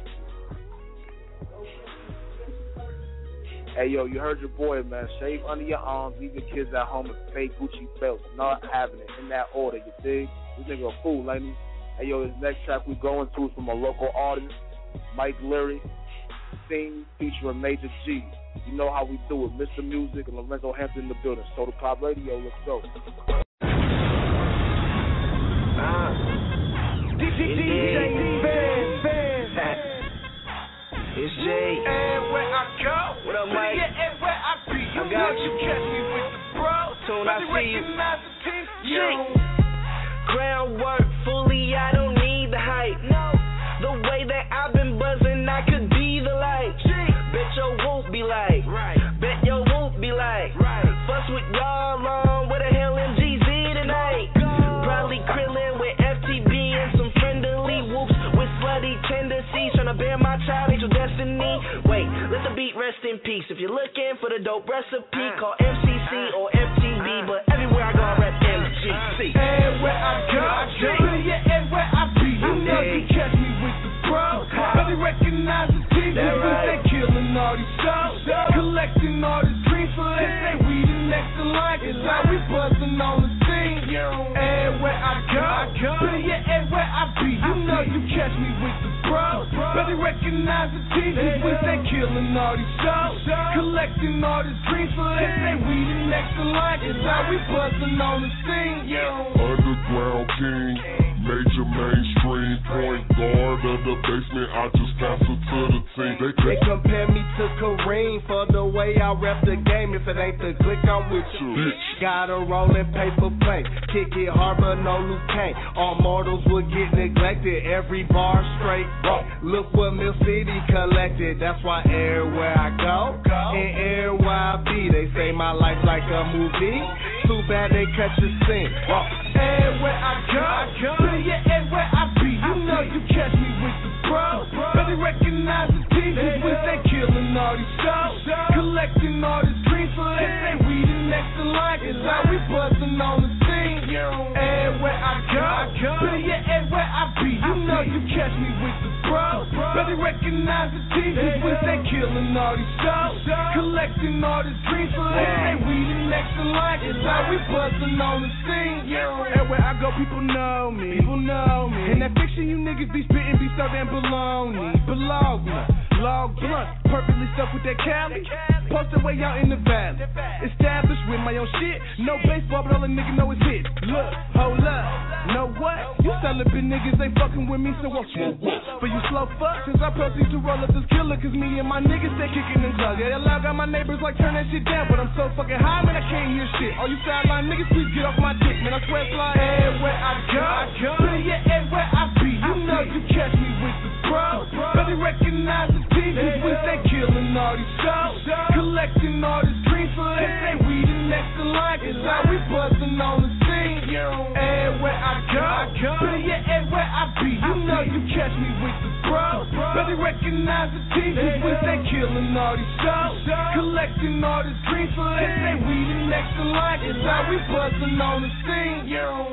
Hey, yo, you heard your boy, man. Shave under your arms, leave your kids at home, and fake Gucci belts. Not having it in that order, you dig? This nigga a fool, ain't he? Hey, yo, this next track we going to is from a local artist, Mike Leary, Sing, featuring Major G. You know how we do it. Mister Music and Lorenzo Hampton in the building. Soda Pop Radio, let's go. Uh. D J Fans, fans. It's Jay. Everywhere I go, What up, Mike? yeah, everywhere I be, you I got know you you. catch me with the bro. Soon I see you. Recognize the team, Jay. yo. Groundwork fully, I don't need the hype. No, The way that I've been buzzing, I could be the light. Bet your won't be like. right, Bet your won't be like. right. bus with y'all on. Where the hell M G Z tonight? Probably Krillin with F T B and some friendly whoops with slutty tendencies. Tryna bear my child, angel destiny. Wait, let the beat rest in peace. If you're looking for the dope recipe, call M C C or M T V. But everywhere I go, I rep M G C. Everywhere I go, yeah, everywhere I be, you know you catch me with the bros. Better recognize the team, cause we stay killing all these shows. Collecting all this green, so they say we the next in line, cause how we buzzing on the scene. Everywhere I go, yeah, everywhere I be, you know you catch me with the bros. Better recognize the team, cause we stay killing all these shows. Collecting all this green, so they say we the next in line, cause how we buzzing on the scene. Underground king, major mainstream, point guard of the basement. I just answer to the team. They, they compare me to Kareem for the way I rep the game. If it ain't the click, I'm with you. Bitch. Got a rolling paper plane, kick it hard but no Luke Kane. All mortals will get neglected, every bar straight rock. Look what Mill City collected. That's why everywhere I go, and everywhere I be, they say my life like a movie. Too bad they cut your scene. Well, everywhere I go, yeah, everywhere I be, you know you catch me with the bros. Better recognize the team, cause we stay killing all these shows. Collecting all this green, so they say we the next in line, cause how we buzzing on the scene. Everywhere I go, yeah, everywhere I be, you know you catch me with the bros. Better recognize the team, cause we stay killing all these shows. Collecting all this green, so they say we the next in line, cause how we buzzing on the scene. Everywhere I go, people know me, people know me. In that fiction, you niggas be spitting, be so damn baloney, baloney. Log blunt, perfectly stuck with that Cali. Posted way out in the valley. Established with my own shit. No baseball, but all a nigga know is hit. Look, hold up, know what? You celibate niggas ain't fucking with me, so won't you? For you slow fuck, since I proceed to roll up this killer, cause me and my niggas stay kicking and plug. Yeah, loud got my neighbors like turn that shit down, but I'm so fucking high, man, I can't hear shit. All you sideline niggas, please get off my dick, man. I swear it's like everywhere I go, yeah, everywhere I be, you know you catch me with the bros. Better recognize the team, cause we stay killing all these shows. Collecting all this green, so they say we the next in line, cause how we buzzing on the scene. Everywhere I go, yeah, everywhere I be, you know you catch me with the bros. Better recognize the team, cause we stay killing all these shows. Collecting all this green, so they say we the next in line, cause how we buzzing on the scene.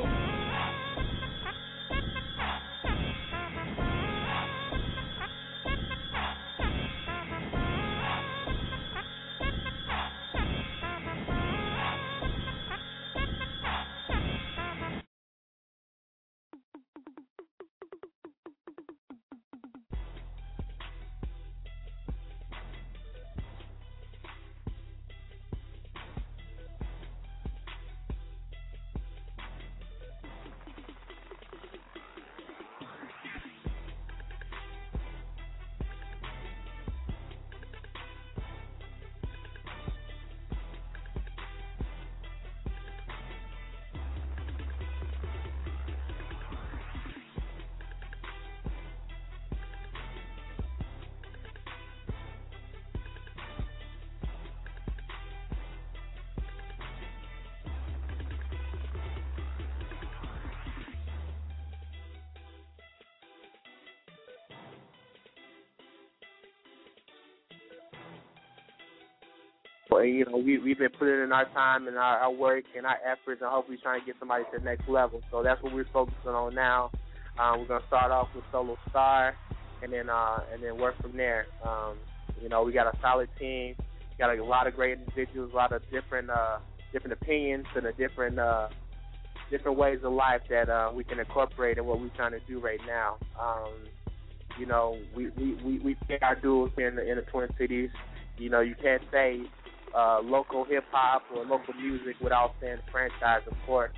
But, you know, we, we've been putting in our time and our, our work and our efforts and hopefully trying to get somebody to the next level. So that's what we're focusing on now. Um, we're going to start off with Solo Star and then uh, and then work from there. Um, you know, we got a solid team. We got a lot of great individuals, a lot of different uh, different opinions and a different uh, different ways of life that uh, we can incorporate in what we're trying to do right now. Um, you know, we, we, we, we pay our dues here in the, in the Twin Cities. You know, you can't say Uh, local hip-hop or local music without saying franchise, of course.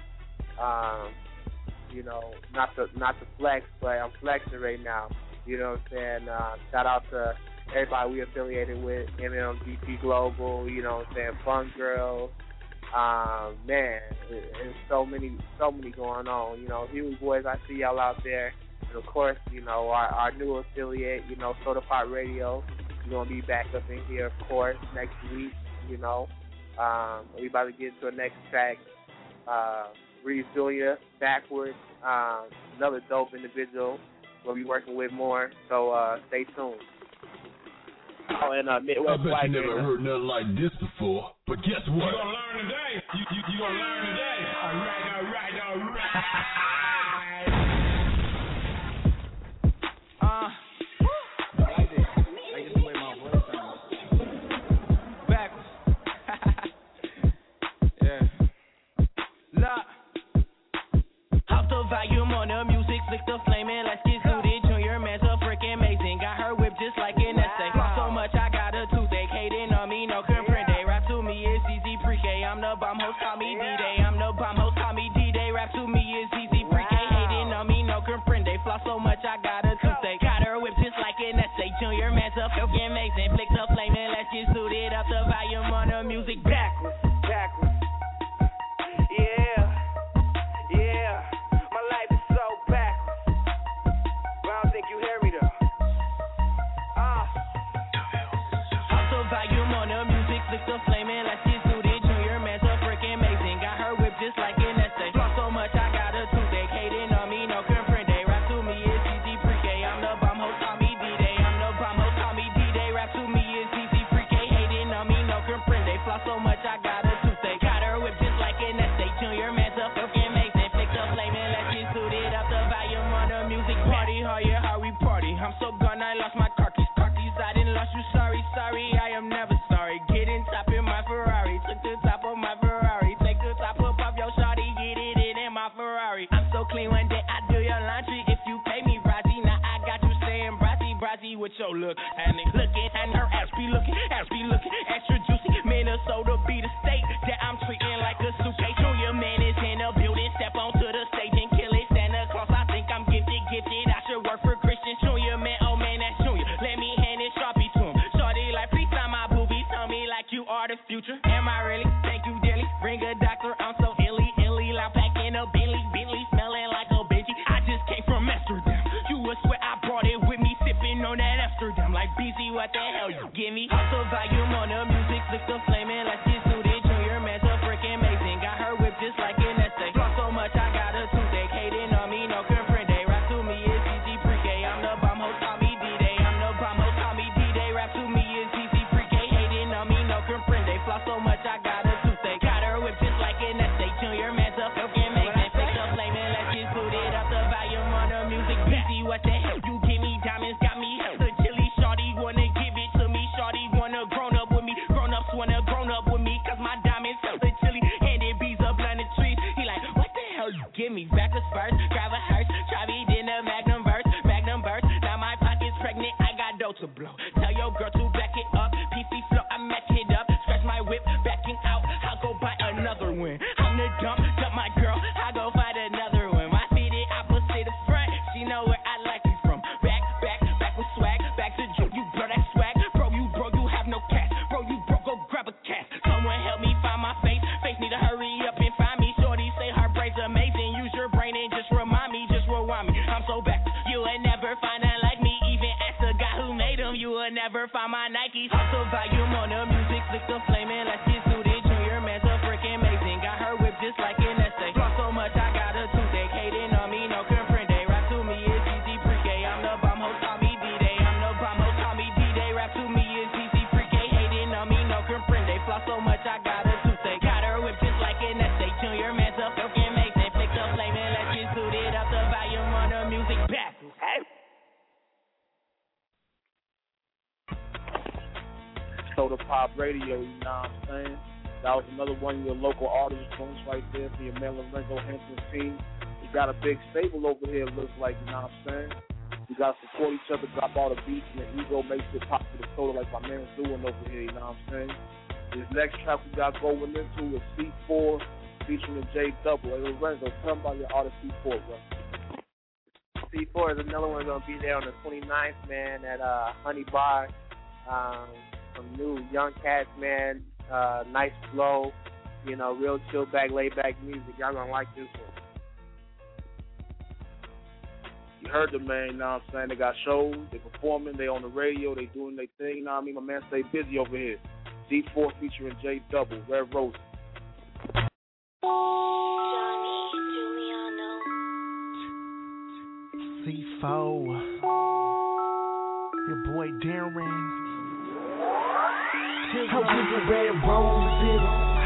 Um, you know, not to not to flex, but I'm flexing right now. You know what I'm saying? Uh, shout out to everybody we affiliated with, M M G P Global, you know what I'm saying, Fun Girls. Um, man, it, it's so many, so many going on. You know, Huey Boys, I see y'all out there. And, of course, you know, our, our new affiliate, you know, Soda Pop Radio. We're going to be back up in here, of course, next week. You know, Um, we about to get to the next track. Uh, Reese Julia, Backwards, um, another dope individual we'll be working with more. So uh, stay tuned. Oh, and uh, Midwest I bet Black you never Man. heard nothing like this before. But guess what? You gonna learn today. You, you, you gonna learn today. All right, all right, all right. Uh, I like this. I like this the way my voice sounds. Backwards. Yeah. Look. Up the volume on the music, flick the flame and let's get suited. Junior man's a freaking amazing. Got her whip just like an essay. Wow. So much I got a toothache. Hating on me, no comprende. Rap to me is easy pre-K. I'm the bomb host, call me D-Day. I'm the bomb host, call me D-Day. Rap to me is easy pre-K. Hating on me, no comprende. Floss so much I got a toothache. Got her whip just like an essay. Junior man's a freaking amazing. Flick the flame and let's get suited. Up the volume on the music backwards. Backwards. Yeah. Yeah. My life is so backwards. But I don't think you hear me though. Ah. Up the volume on the music, flick the flame and let's get suited. Junior man's a freaking amazing. Got her whip just like an essay. Floss so much I got a toothache. Hating on me, no comprende. Rap to me is easy pre-K. I'm the bomb host, call me D-Day. I'm the bomb host, call me D-Day. Rap to me is easy pre-K. Hating on me, no comprende. Floss so much I got a toothache. Got her whip just like an essay. Junior man's a freaking amazing. Flick the flame and let's get suited. Up the volume on the music. Party, how yeah, how we party. I'm so gone, I lost my car keys. Car keys, I didn't lost you. Sorry, sorry, I am never sorry. Get in top in my Ferrari. Took the top of my Ferrari. Take the top up of your shawty. Get it in in my Ferrari. I'm so clean one day I do your laundry. If you pay me, Brazzy, now I got you saying Brazzy, Brazzy with your look. And they looking and her ass be looking, ass be looking extra juicy. Minnesota be the state that I'm treating like a suitcase. Junior man is in the building. Step onto the stage and kill it. Santa Claus, I think I'm gifted, gifted. I should work for Christian Junior, man. Oh man, that's Junior. Let me hand this Sharpie to him. Shorty like, please sign my boobies. Tell me like you are the future. Am I really? Thank you, dearly. Bring a doctor. I'm so illy, illy. Loud pack in a Bentley, Bentley smelling like a Benji. I just came from Amsterdam. You would swear I brought it with me, sipping on that Amsterdam. Like B Z, what the hell you give me? Up the volume on the music, flick the flame and let's get suited. Junior man's a freaking amazing. Got her whip just like an essay. Floss so much I got a toothache. Hating on me, no comprende. Rap to me is easy pre-K. I'm the bomb host, call me D-Day. I'm the bomb host, call me D-Day. Rap to me is easy pre-K. Hating on me, no comprende. Floss so much I got a toothache. Got her whip just like an essay. Junior man's a freaking amazing. Flick the flame and let's get suited. Up the volume on the music. B Z, what the hell you give me? Diamonds got me hella chilly. Shorty wanna give it to me. Shorty wanna grown up with me. Grown ups wanna grown up with me. Cause my diamonds hella chilly. Handed bees up blunted trees. He like, what the hell you give me? Back to spurs, drive a hearse. Travi in a magnum verse, magnum verse. Now my pocket's pregnant, I got dough to blow. Tell your girl to back it up. P C flow, I match it up. Scratch my whip, backing out. I'll go buy another one. I'm the dump, dump my girl. I'll go find another one. My city opposite the front. She know where I like it from. Back, back, back with swag. Back to Drew, you blur that swag. Bro, you bro, you have no cash. Bro, you bro, go grab a cash. Someone help me find my face. Face need to hurry up and find me. Shorty say her brain's amazing. Use your brain and just remind me, just rewind me. I'm so back. You will never find that like me. Even ask the guy who made them. You will never find my Nikes. Up the volume on the music, flick the flame and let's get suited. Junior man's a freaking amazing. Got her whip just like an essay. Floss so much I got a toothache. Hating on me, no comprende. Rap to me is easy pre-K. I'm the bomb host, call me D-Day. I'm the bomb host, call me D-Day. Rap to me is easy pre-K. Hating on me, no comprende. Floss so much I got a toothache. Got her whip just like an essay. Junior man's a freaking amazing. Flick the flame and let's get suited. Up the volume on the music back. Hey. Soda Pop Radio, you know what I'm saying? That was another one of your local artist joints right there for your man Lorenzo Hampton team. We got a big stable over here, it looks like, you know what I'm saying? We got to support each other, drop all the beats, and the ego makes it pop to the soda like my man's doing over here, you know what I'm saying? This next track we got going into is C four featuring J Double. Hey Lorenzo, tell me about your artist C four, bro. C four is another one going to be there on the twenty-ninth, man, at uh, Honey Bar. Um, some new young cats, man. Uh, nice flow, you know, real chill back, laid back music. Y'all gonna like this one. You heard them, man, you know what I'm saying? They got shows, they performing, they on the radio, they doing their thing, you know what I mean? My man stay busy over here. D four featuring J Double, Red Rose. C four, your boy Darren. I'll give you red roses,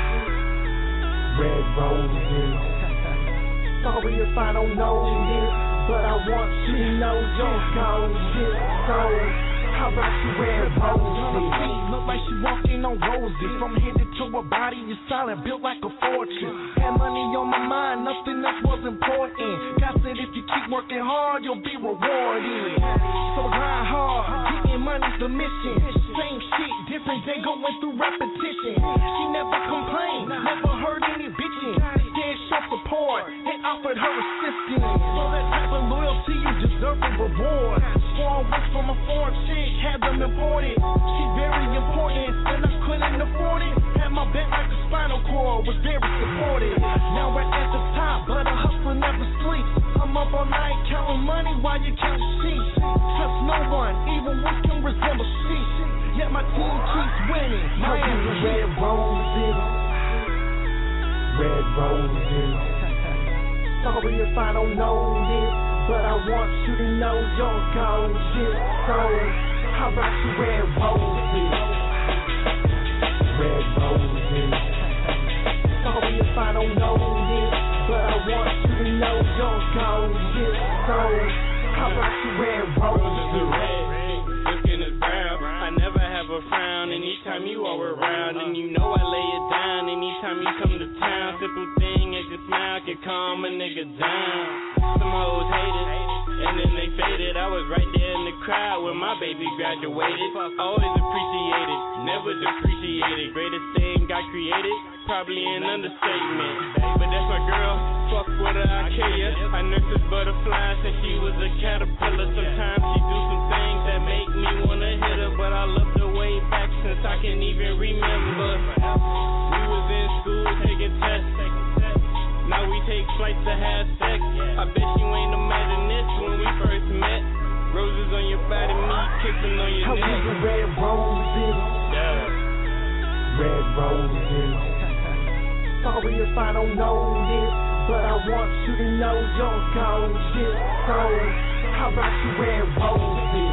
red roses. Sorry if I don't know this, but I want you to know your gold shit. So, how about you red roses? Look like she walking on roses. From head to her body is solid, built like a fortune. Had money on my mind, nothing else was important. God said if you keep working hard, you'll be rewarded. So grind hard, getting money's the mission. Same shit, different day, going through repetition. She never complained, never heard any bitching. Instead, show support, they offered her assistance. So that type of loyalty, you deserve a reward. Foreign work from a foreign chick, had them imported. She very important, and I couldn't afford it. Had my back like a spinal cord, was very supportive. Now we're at the top, but a hustler never sleeps. I'm up all night counting money while you count sheep. Trust no one, even we can resemble sheep. Yet my team keeps winning. I'll give you red roses, red roses. Sorry if I don't know this, but I want you to know your gold shit. So, how about you red roses, red roses. Sorry if I don't know this, but I want you to know your gold shit. So, how about you red roses? Your skin is brown. I never have a frown anytime you are around, and you know I lay it down anytime you come to town. Simple thing as your smile can calm a nigga down. Some hoes hated, and then they faded. I was right there in the crowd when my baby graduated. Always appreciated, never depreciated. Greatest thing I created, probably an understatement. But that's my girl, fuck with her, I kill ya. I nursed this butterfly since she was a caterpillar. Sometimes she do some things that make me wanna hit her, but I love her way back since I can even remember. We was in school taking tests. Now we take flights to have sex. I bet you ain't imagine this when we first met. Roses on your body, me kissing on your I'll neck. give you red roses, yeah. red roses. Sorry if I don't know this, but I want you to know your gold shit. So, how about you red roses,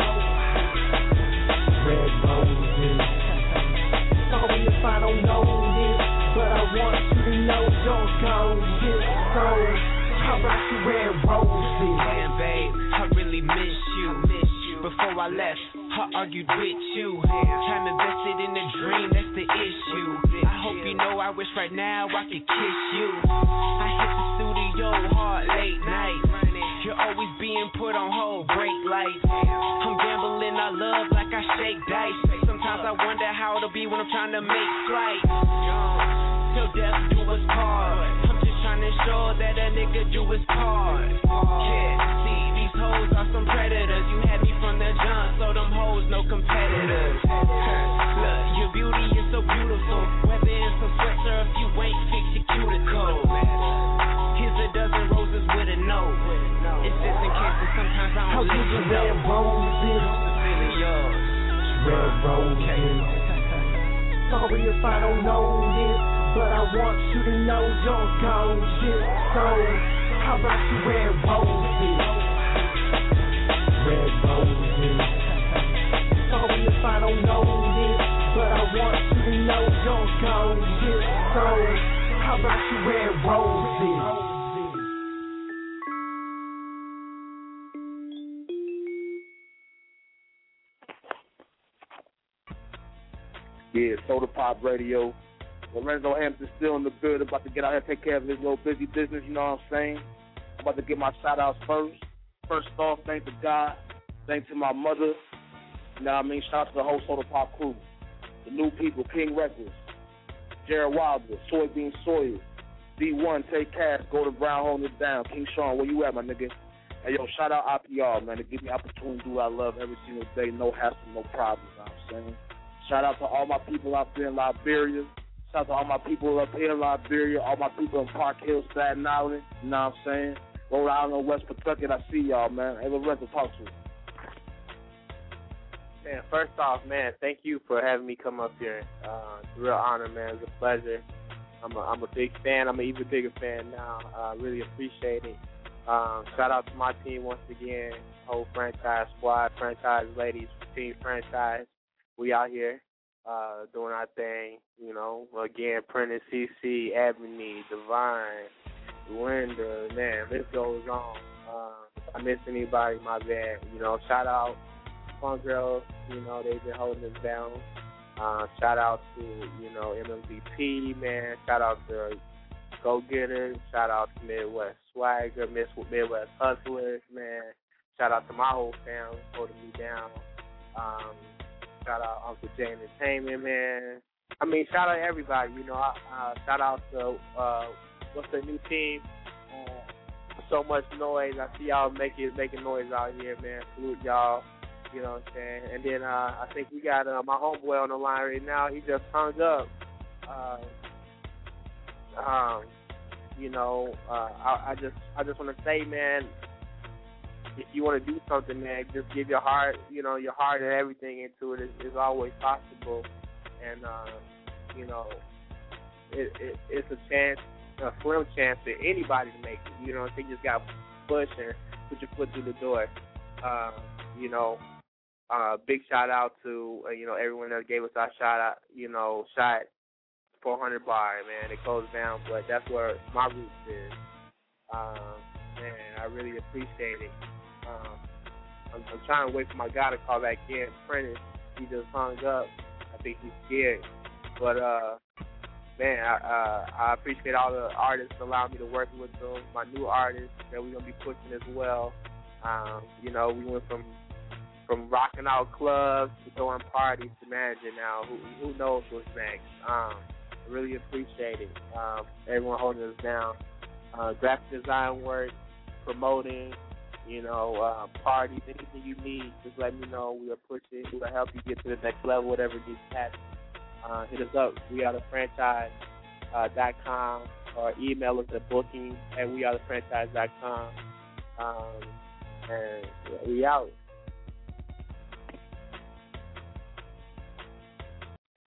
red roses. Sorry if I don't know this, but I want you to know your gold shit. So, how about you red roses? Damn, babe, I really miss you. Before I left, I argued with you. Time invested in the dream, that's the issue. I hope you know I wish right now I could kiss you. I hit the studio hard late night. You're always being put on hold, break lights. I'm gambling, I love like I shake dice. Sometimes I wonder how it'll be when I'm trying to make flight. Till death do us part. I'm just trying to ensure that a nigga do his part. Yeah, see, these hoes are some predators. You had me from the jump, so them hoes no competitors. Look, your beauty is so beautiful. Whether it's some sweats or if you ain't fix your cuticle. Here's a dozen roses with a note. It's just in case that sometimes I don't leave you red roses, red roses. Sorry if I don't know this, but I want you to know your gold shit. So, how about you red roses, red roses. Sorry if I don't know this, but I want you to know your gold shit. So, how about you red roses? Yeah, Soda Pop Radio. Lorenzo Hampton still in the building, about to get out here and take care of his little busy business, you know what I'm saying? I'm about to get my shout outs first. First off, thank to God, thank to my mother, you know what I mean? Shout out to the whole Soda Pop crew. The new people, King Records, Jared Wilder, Soybean Sawyer, D one, Take Cash, Golden Brown holding it down. King Sean, where you at, my nigga? Hey, yo, shout out I P R, man, to give me opportunity to do what I love every single day. No hassle, no problem, you know what I'm saying? Shout out to all my people out there in Liberia. Shout out to all my people up here in Liberia, all my people in Park Hill, Staten Island, you know what I'm saying? Rhode Island, West Kentucky, I see y'all, man. Hey, Lorenzo, talk to you. Man, first off, man, thank you for having me come up here. Uh, it's a real honor, man. It's a pleasure. I'm a, I'm a big fan. I'm an even bigger fan now. I uh, really appreciate it. Um, shout out to my team once again, whole franchise squad, franchise ladies, team franchise. We out here uh, doing our thing. You know, again, Prentice, C C, Ebony, Divine, Linda, man, this goes on. Uh, if I miss anybody, my bad. You know, shout out Fun Girls. You know, they've been holding us down. Uh, shout out to, you know, M M V P, man. Shout out to Go Getters. Shout out to Midwest Swagger, Miss Midwest Hustlers, man. Shout out to my whole family holding me down. Um, shout out Uncle J Entertainment, man. I mean, shout out to everybody. You know, uh, shout out to uh, what's the new team? Uh, so much noise. I see y'all making making noise out here, man. Salute y'all. You know what I'm saying? And then uh, I think we got uh, my homeboy on the line right now. He just hung up. Uh, um, you know, uh, I, I just I just want to say, man, if you want to do something, man, just give your heart, you know, your heart and everything into it. It's, it's always possible. And, uh, you know, it, it, it's a chance, a slim chance for anybody to make it. You know, they just got to push and put your foot through the door. Uh, you know, uh, big shout out to, uh, you know, everyone that gave us our shout out, you know, shot four hundred bar, man. It goes down, but that's where my roots is. Um, man, I really appreciate it. Um, I'm, I'm trying to wait for my guy to call back in. Prentice, he just hung up. I think he's scared. But, uh, man, I, uh, I appreciate all the artists allowing me to work with them, my new artists that we're going to be pushing as well. Um, you know, we went from from rocking out clubs to throwing parties to managing now. Who, who knows what's next? Um, I really appreciate it. Um, everyone holding us down. Uh, graphic design work, promoting, you know, uh, parties, anything you need, just let me know. We are pushing. We will help you get to the next level, whatever needs to happen. Uh, hit us up. We are the franchise dot com or email us at booking at we are the franchise dot com. Um, and we out.